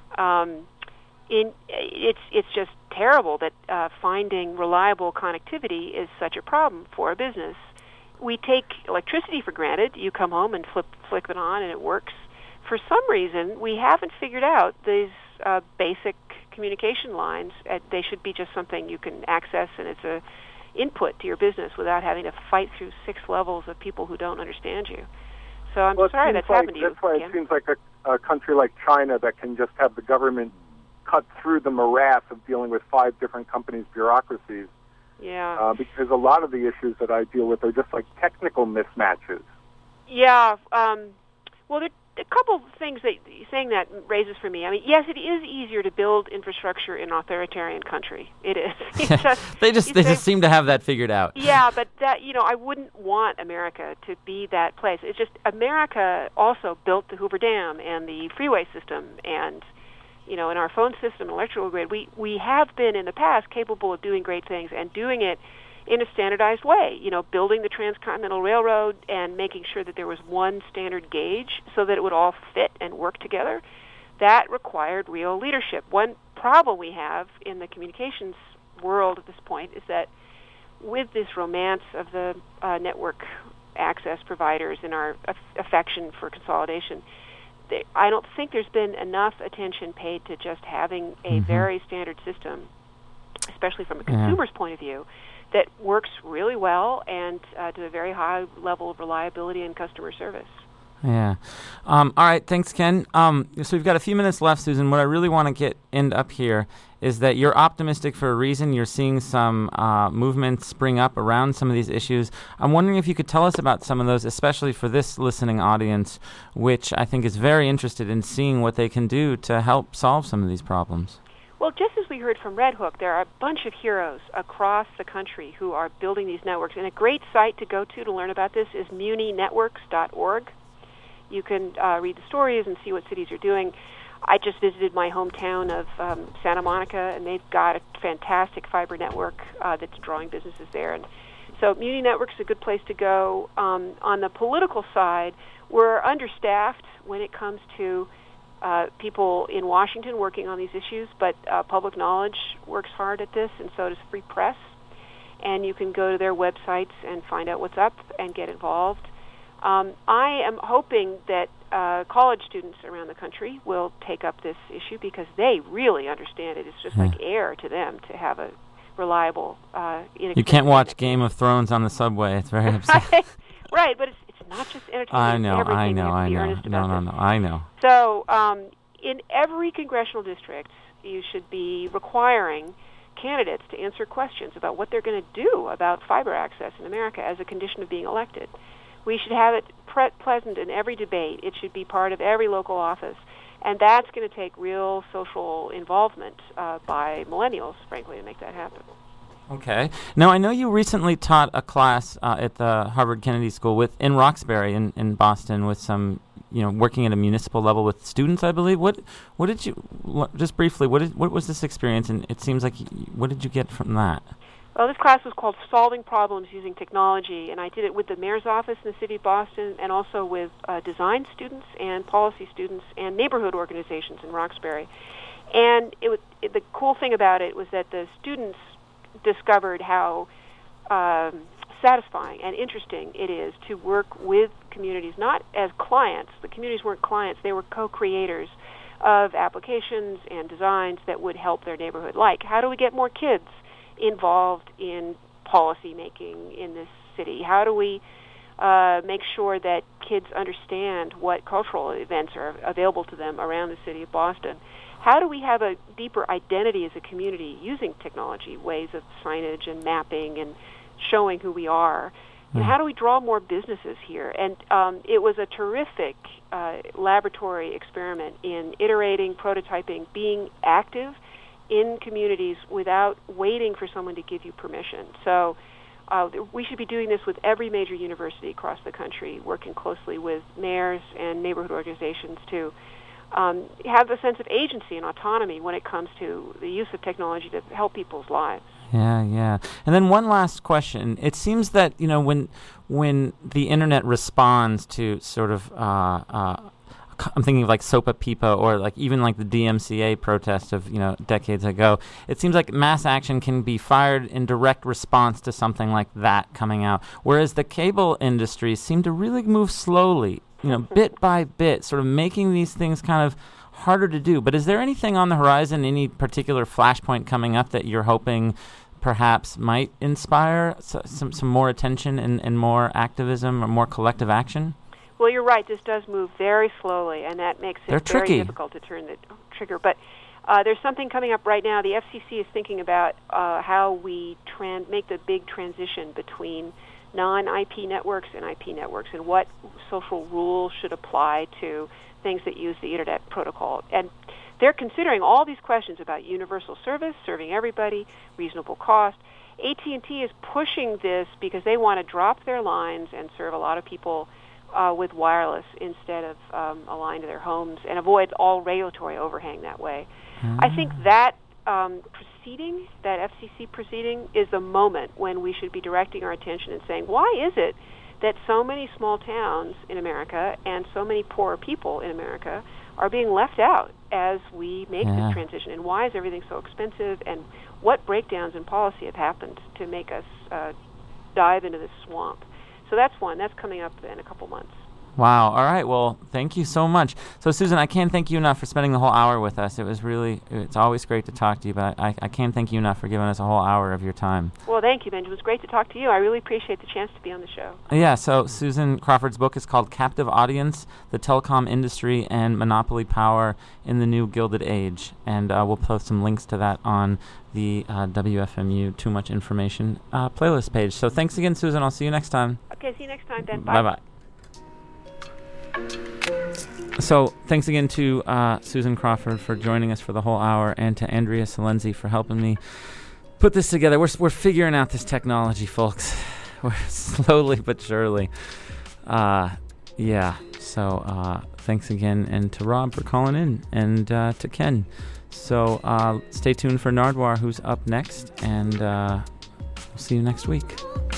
Um, in it's it's just terrible that uh, finding reliable connectivity is such a problem for a business. We take electricity for granted. You come home and flip flick it on and it works. For some reason, we haven't figured out these uh, basic communication lines. Uh, they should be just something you can access, and it's a input to your business without having to fight through six levels of people who don't understand you. So I'm Well, it sorry seems that's like, happened to you. That's why Ken. it seems like a, a country like China that can just have the government cut through the morass of dealing with five different companies' bureaucracies. Yeah. Uh, because a lot of the issues that I deal with are just like technical mismatches. Yeah. Um, well, there are a couple of things that saying that raises for me. I mean, yes, it is easier to build infrastructure in an authoritarian country. It is. It's just, they just you they say- just seem to have that figured out. Yeah, but that you know, I wouldn't want America to be that place. It's just America also built the Hoover Dam and the freeway system, and you know, in our phone system, electrical grid. We we have been in the past capable of doing great things and doing it in a standardized way. You know, building the Transcontinental Railroad and making sure that there was one standard gauge so that it would all fit and work together. That required real leadership. One problem we have in the communications world at this point is that with this romance of the uh, network access providers and our aff- affection for consolidation, they, I don't think there's been enough attention paid to just having a Mhm. very standard system, especially from a Yeah. consumer's point of view, that works really well and uh, to a very high level of reliability and customer service. Yeah. Um, all right. Thanks, Ken. Um, so we've got a few minutes left, Susan. What I really want to get end up here is that you're optimistic for a reason. You're seeing some uh, movement spring up around some of these issues. I'm wondering if you could tell us about some of those, especially for this listening audience, which I think is very interested in seeing what they can do to help solve some of these problems. Well, just as we heard from Red Hook, there are a bunch of heroes across the country who are building these networks. And a great site to go to to learn about this is muni networks dot org. You can uh, read the stories and see what cities are doing. I just visited my hometown of um, Santa Monica, and they've got a fantastic fiber network uh, that's drawing businesses there. And so Muni Networks is a good place to go. Um, on the political side, we're understaffed when it comes to uh, people in Washington working on these issues, but uh, Public Knowledge works hard at this, and so does Free Press. And you can go to their websites and find out what's up and get involved. Um, I am hoping that uh, college students around the country will take up this issue because they really understand it. It's just yeah. like air to them to have a reliable, uh, You can't watch Game of Thrones on the subway. It's very upsetting. Right, but it's it's not just entertainment. I know, it's I know, I know. No, no, no, I know. So um, in every congressional district, you should be requiring candidates to answer questions about what they're going to do about fiber access in America as a condition of being elected. We should have it pre- present in every debate. It should be part of every local office. And that's going to take real social involvement uh, by millennials, frankly, to make that happen. Okay. Now, I know you recently taught a class uh, at the Harvard Kennedy School with in Roxbury in, in Boston with some, you know, working at a municipal level with students, I believe. What what did you, just briefly, what did, what was this experience? And it seems like, what did you get from that? Well, this class was called Solving Problems Using Technology, and I did it with the mayor's office in the city of Boston and also with uh, design students and policy students and neighborhood organizations in Roxbury. And it was, it, the cool thing about it was that the students discovered how um, satisfying and interesting it is to work with communities, not as clients. The communities weren't clients. They were co-creators of applications and designs that would help their neighborhood. Like, how do we get more kids involved in policy making in this city? How do we uh, make sure that kids understand what cultural events are available to them around the city of Boston? How do we have a deeper identity as a community using technology, ways of signage and mapping and showing who we are? And how do we draw more businesses here? And um, it was a terrific uh, laboratory experiment in iterating, prototyping, being active in communities without waiting for someone to give you permission. So uh, we should be doing this with every major university across the country, working closely with mayors and neighborhood organizations to um, have a sense of agency and autonomy when it comes to the use of technology to help people's lives. Yeah, yeah. And then one last question. It seems that, you know, when when the internet responds to sort of uh, uh, I'm thinking of like SOPA PIPA or like even like the D M C A protest of, you know, decades ago. It seems like mass action can be fired in direct response to something like that coming out, whereas the cable industry seemed to really move slowly, you know, bit by bit, sort of making these things kind of harder to do. But is there anything on the horizon, any particular flashpoint coming up that you're hoping perhaps might inspire so, some some more attention and, and more activism or more collective action? Well, you're right. This does move very slowly, and that makes it They're very tricky. difficult to turn the trigger. But uh, there's something coming up right now. The F C C is thinking about uh, how we tran- make the big transition between non-I P networks and I P networks and what social rules should apply to things that use the Internet protocol. And they're considering all these questions about universal service, serving everybody, reasonable cost. A T and T is pushing this because they want to drop their lines and serve a lot of people Uh, with wireless instead of um, aligned to their homes and avoid all regulatory overhang that way. Mm. I think that um, proceeding, that F C C proceeding, is the moment when we should be directing our attention and saying, why is it that so many small towns in America and so many poor people in America are being left out as we make yeah. this transition? And why is everything so expensive? And what breakdowns in policy have happened to make us uh, dive into this swamp? So that's one. That's coming up in a couple months. Wow. All right. Well, thank you so much. So, Susan, I can't thank you enough for spending the whole hour with us. It was really, it's always great to talk to you, but I, I can't thank you enough for giving us a whole hour of your time. Well, thank you, Benjamin. It was great to talk to you. I really appreciate the chance to be on the show. Yeah. So, Susan Crawford's book is called Captive Audience, The Telecom Industry and Monopoly Power in the New Gilded Age. And uh, we'll post some links to that on the uh, W F M U Too Much Information uh, playlist page. So thanks again, Susan. I'll see you next time. Okay, see you next time, Ben. Bye. Bye-bye. So thanks again to uh, Susan Crawford for joining us for the whole hour, and to Andrea Salenzi for helping me put this together. We're we're figuring out this technology, folks. We're slowly but surely. Uh, yeah. So uh, thanks again, and to Rob for calling in, and uh, to Ken. So uh, stay tuned for Nardwuar, who's up next, and uh, we'll see you next week.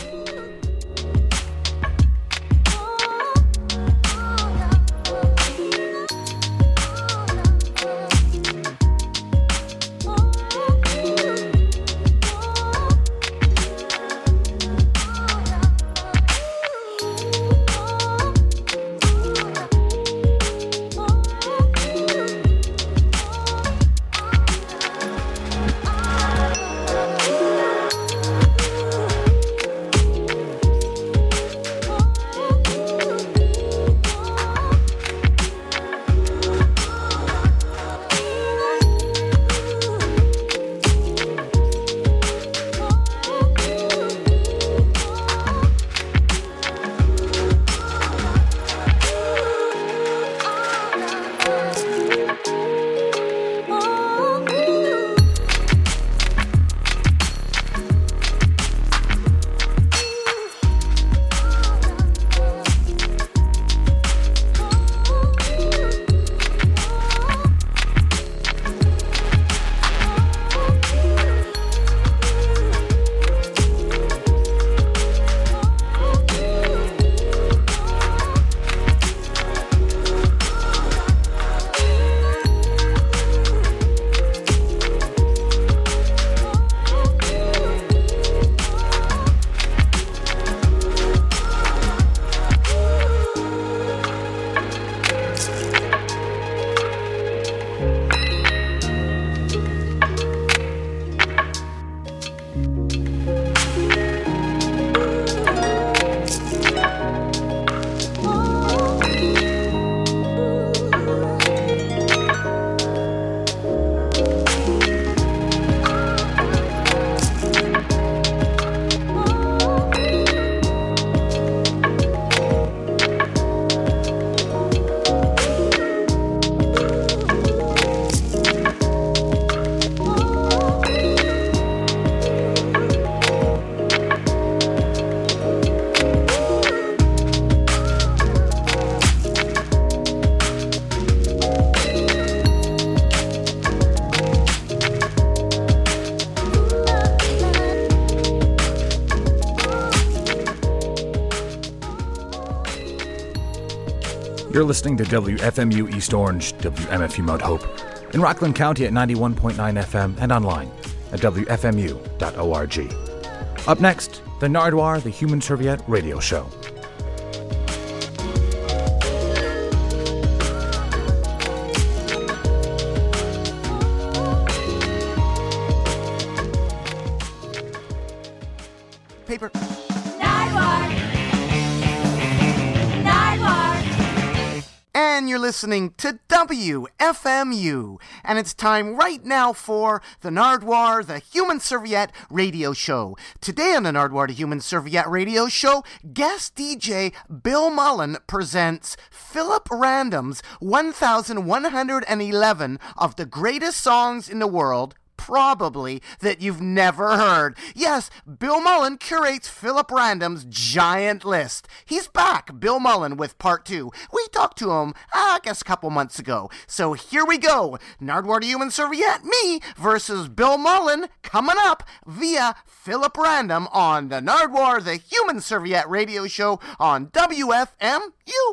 You're listening to W F M U East Orange, W M F U Mount Hope, in Rockland County at ninety-one point nine F M and online at W F M U dot org. Up next, the Nardwuar, the Human Serviette radio show. Paper. Nardwuar. Nardwuar. And you're listening to W F M U. And it's time right now for the Nardwuar, the Human Serviette radio show. Today on the Nardwuar, the Human Serviette radio show, guest D J Bill Mullen presents Philip Random's one thousand one hundred eleven of the greatest songs in the world, probably, that you've never heard. Yes, Bill Mullen curates Philip Random's giant list. He's back, Bill Mullen, with part two. We talked to him, I guess, a couple months ago. So here we go. Nardwuar the Human Serviette, me, versus Bill Mullen, coming up via Philip Random on the Nardwuar the Human Serviette radio show on W F M U.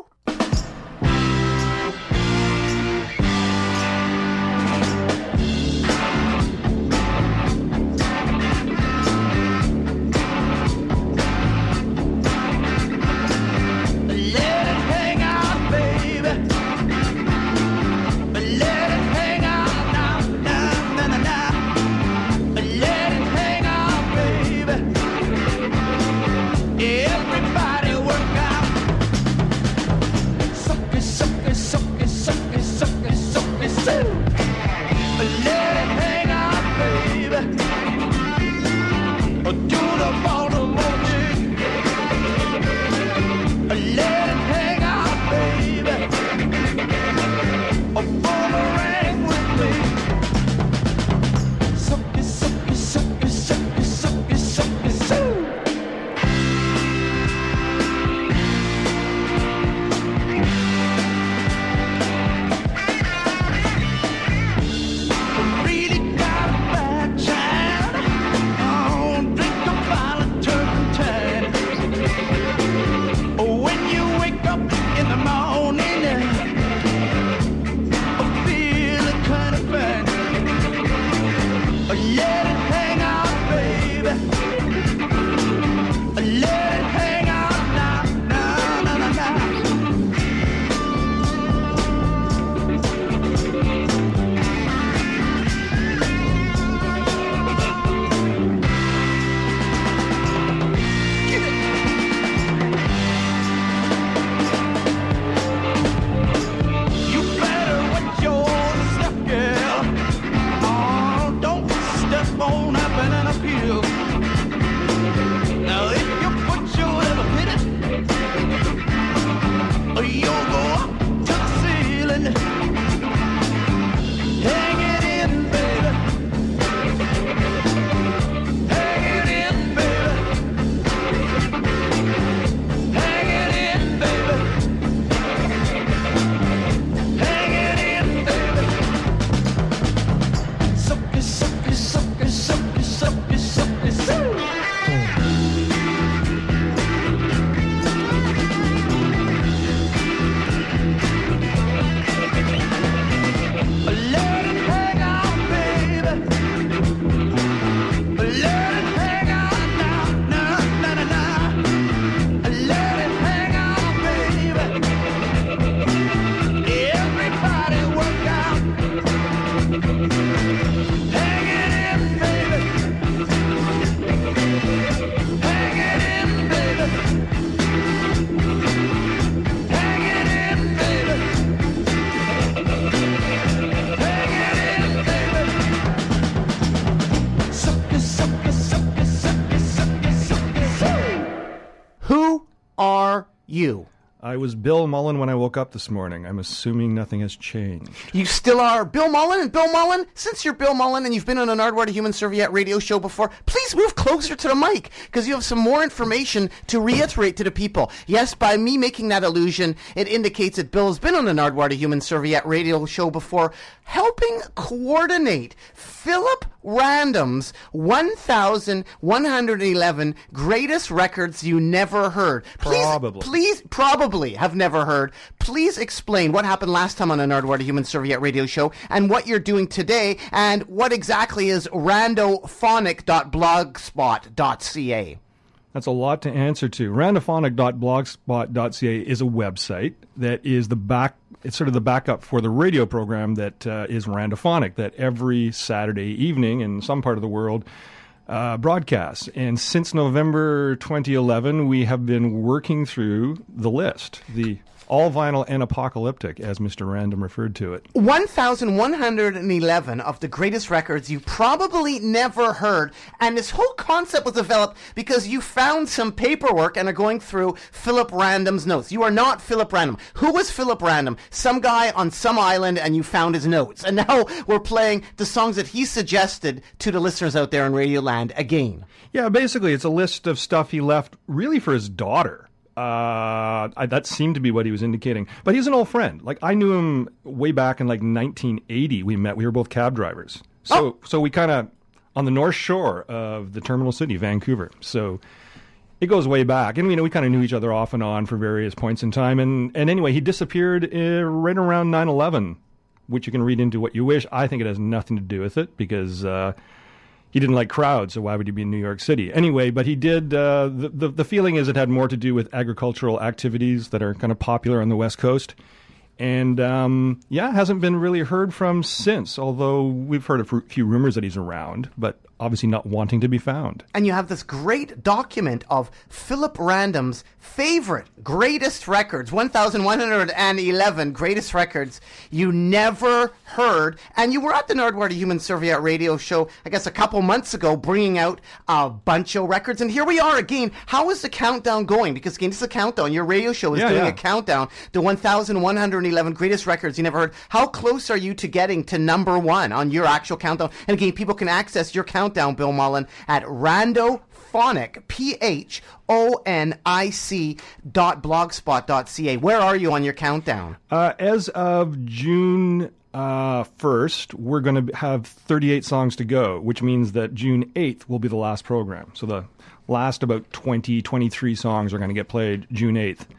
Everybody work out. I was Bill Mullen when I woke up this morning. I'm assuming nothing has changed. You still are Bill Mullen, and Bill Mullen, since you're Bill Mullen and you've been on an Nardwuar the Human Serviette radio show before, please move closer to the mic, because you have some more information to reiterate to the people. Yes, by me making that illusion, it indicates that Bill has been on the Nardwuar the Human Serviette radio show before, helping coordinate Philip Random's one thousand one hundred eleven greatest records you never heard. Please, Probably. Please, probably have never heard. Please explain what happened last time on a Nardwuar the Human Serviette radio show and what you're doing today, and what exactly is randophonic dot blogspot dot c a. That's a lot to answer to. randophonic dot blogspot dot c a is a website that is the back. It's sort of the backup for the radio program that uh, is Randophonic, that every Saturday evening in some part of the world uh, broadcasts. And since November twenty eleven, we have been working through the list, the all vinyl and apocalyptic, as Mister Random referred to it. one thousand one hundred eleven of the greatest records you probably never heard. And this whole concept was developed because you found some paperwork and are going through Philip Random's notes. You are not Philip Random. Who was Philip Random? Some guy on some island, and you found his notes. And now we're playing the songs that he suggested to the listeners out there in Radioland again. Yeah, basically it's a list of stuff he left really for his daughter. Uh, I, that seemed to be what he was indicating. But he's an old friend. Like, I knew him way back in like nineteen eighty. We met. We were both cab drivers. So, Oh. so we kind of on the north shore of the terminal city, Vancouver. So it goes way back, and you know we kind of knew each other off and on for various points in time. And and anyway, he disappeared uh, right around nine eleven, which you can read into what you wish. I think it has nothing to do with it because. Uh, He didn't like crowds, so why would he be in New York City? Anyway, but he did, uh, the, the, the feeling is it had more to do with agricultural activities that are kind of popular on the West Coast. And, um, yeah, hasn't been really heard from since, although we've heard a few rumors that he's around, but obviously not wanting to be found. And you have this great document of Philip Random's favorite, greatest records, one thousand one hundred eleven greatest records you never heard. And you were at the Nardwuar the Human Serviette radio show, I guess, a couple months ago, bringing out a bunch of records. And here we are again. How is the countdown going? Because, again, this is a countdown. Your radio show is Yeah, doing yeah. a countdown to one thousand one hundred eleven greatest records you never heard. How close are you to getting to number one on your actual countdown? And again, people can access your countdown, Bill Mullen, at randophonic, P H O N I C dot blogspot dot c a. Where are you on your countdown? Uh, as of June uh, first, we're going to have thirty-eight songs to go, which means that June eighth will be the last program. So the last about twenty, twenty-three songs are going to get played June eighth.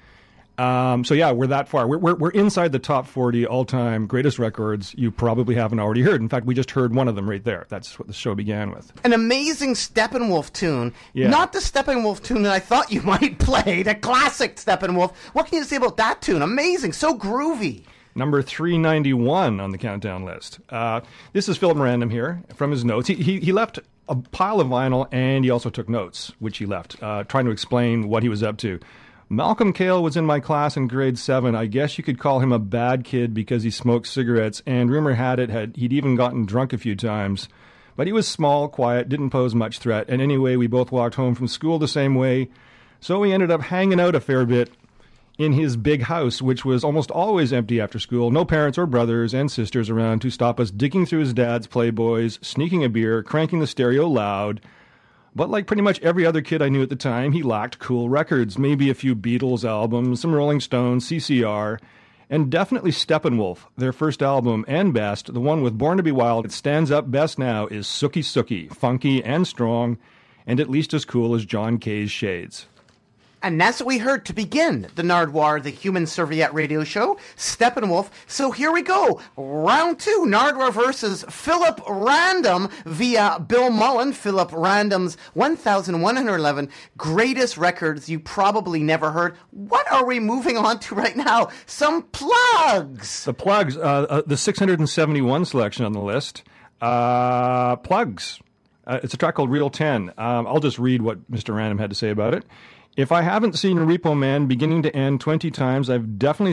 Um, so yeah, we're that far. We're, we're we're inside the top forty all-time greatest records you probably haven't already heard. In fact, we just heard one of them right there. That's what the show began with. An amazing Steppenwolf tune. Yeah. Not the Steppenwolf tune that I thought you might play, the classic Steppenwolf. What can you say about that tune? Amazing, so groovy. Number three ninety-one on the countdown list. Uh, this is Philip Random here from his notes. He, he he left a pile of vinyl, and he also took notes, which he left, uh, trying to explain what he was up to. Malcolm Cale was in my class in grade seven. I guess you could call him a bad kid because he smoked cigarettes, and rumor had it had he'd even gotten drunk a few times. But he was small, quiet, didn't pose much threat, and anyway, we both walked home from school the same way, so we ended up hanging out a fair bit in his big house, which was almost always empty after school. No parents or brothers and sisters around to stop us digging through his dad's Playboys, sneaking a beer, cranking the stereo loud. But like pretty much every other kid I knew at the time, he lacked cool records, maybe a few Beatles albums, some Rolling Stones, C C R, and definitely Steppenwolf, their first album and best, the one with Born to be Wild. It stands up best now is Sookie Sookie, funky and strong, and at least as cool as John Kay's Shades. And that's what we heard to begin the Nardwuar, the Human Serviette radio show, Steppenwolf. So here we go. Round two, Nardwuar versus Philip Random via Bill Mullen. Philip Random's one thousand one hundred eleven greatest records you probably never heard. What are we moving on to right now? Some plugs. The plugs, uh, uh, the six hundred seventy-one selection on the list. Uh, plugs. Uh, it's a track called Real ten. Um, I'll just read what Mister Random had to say about it. If I haven't seen Repo Man beginning to end twenty times, I've definitely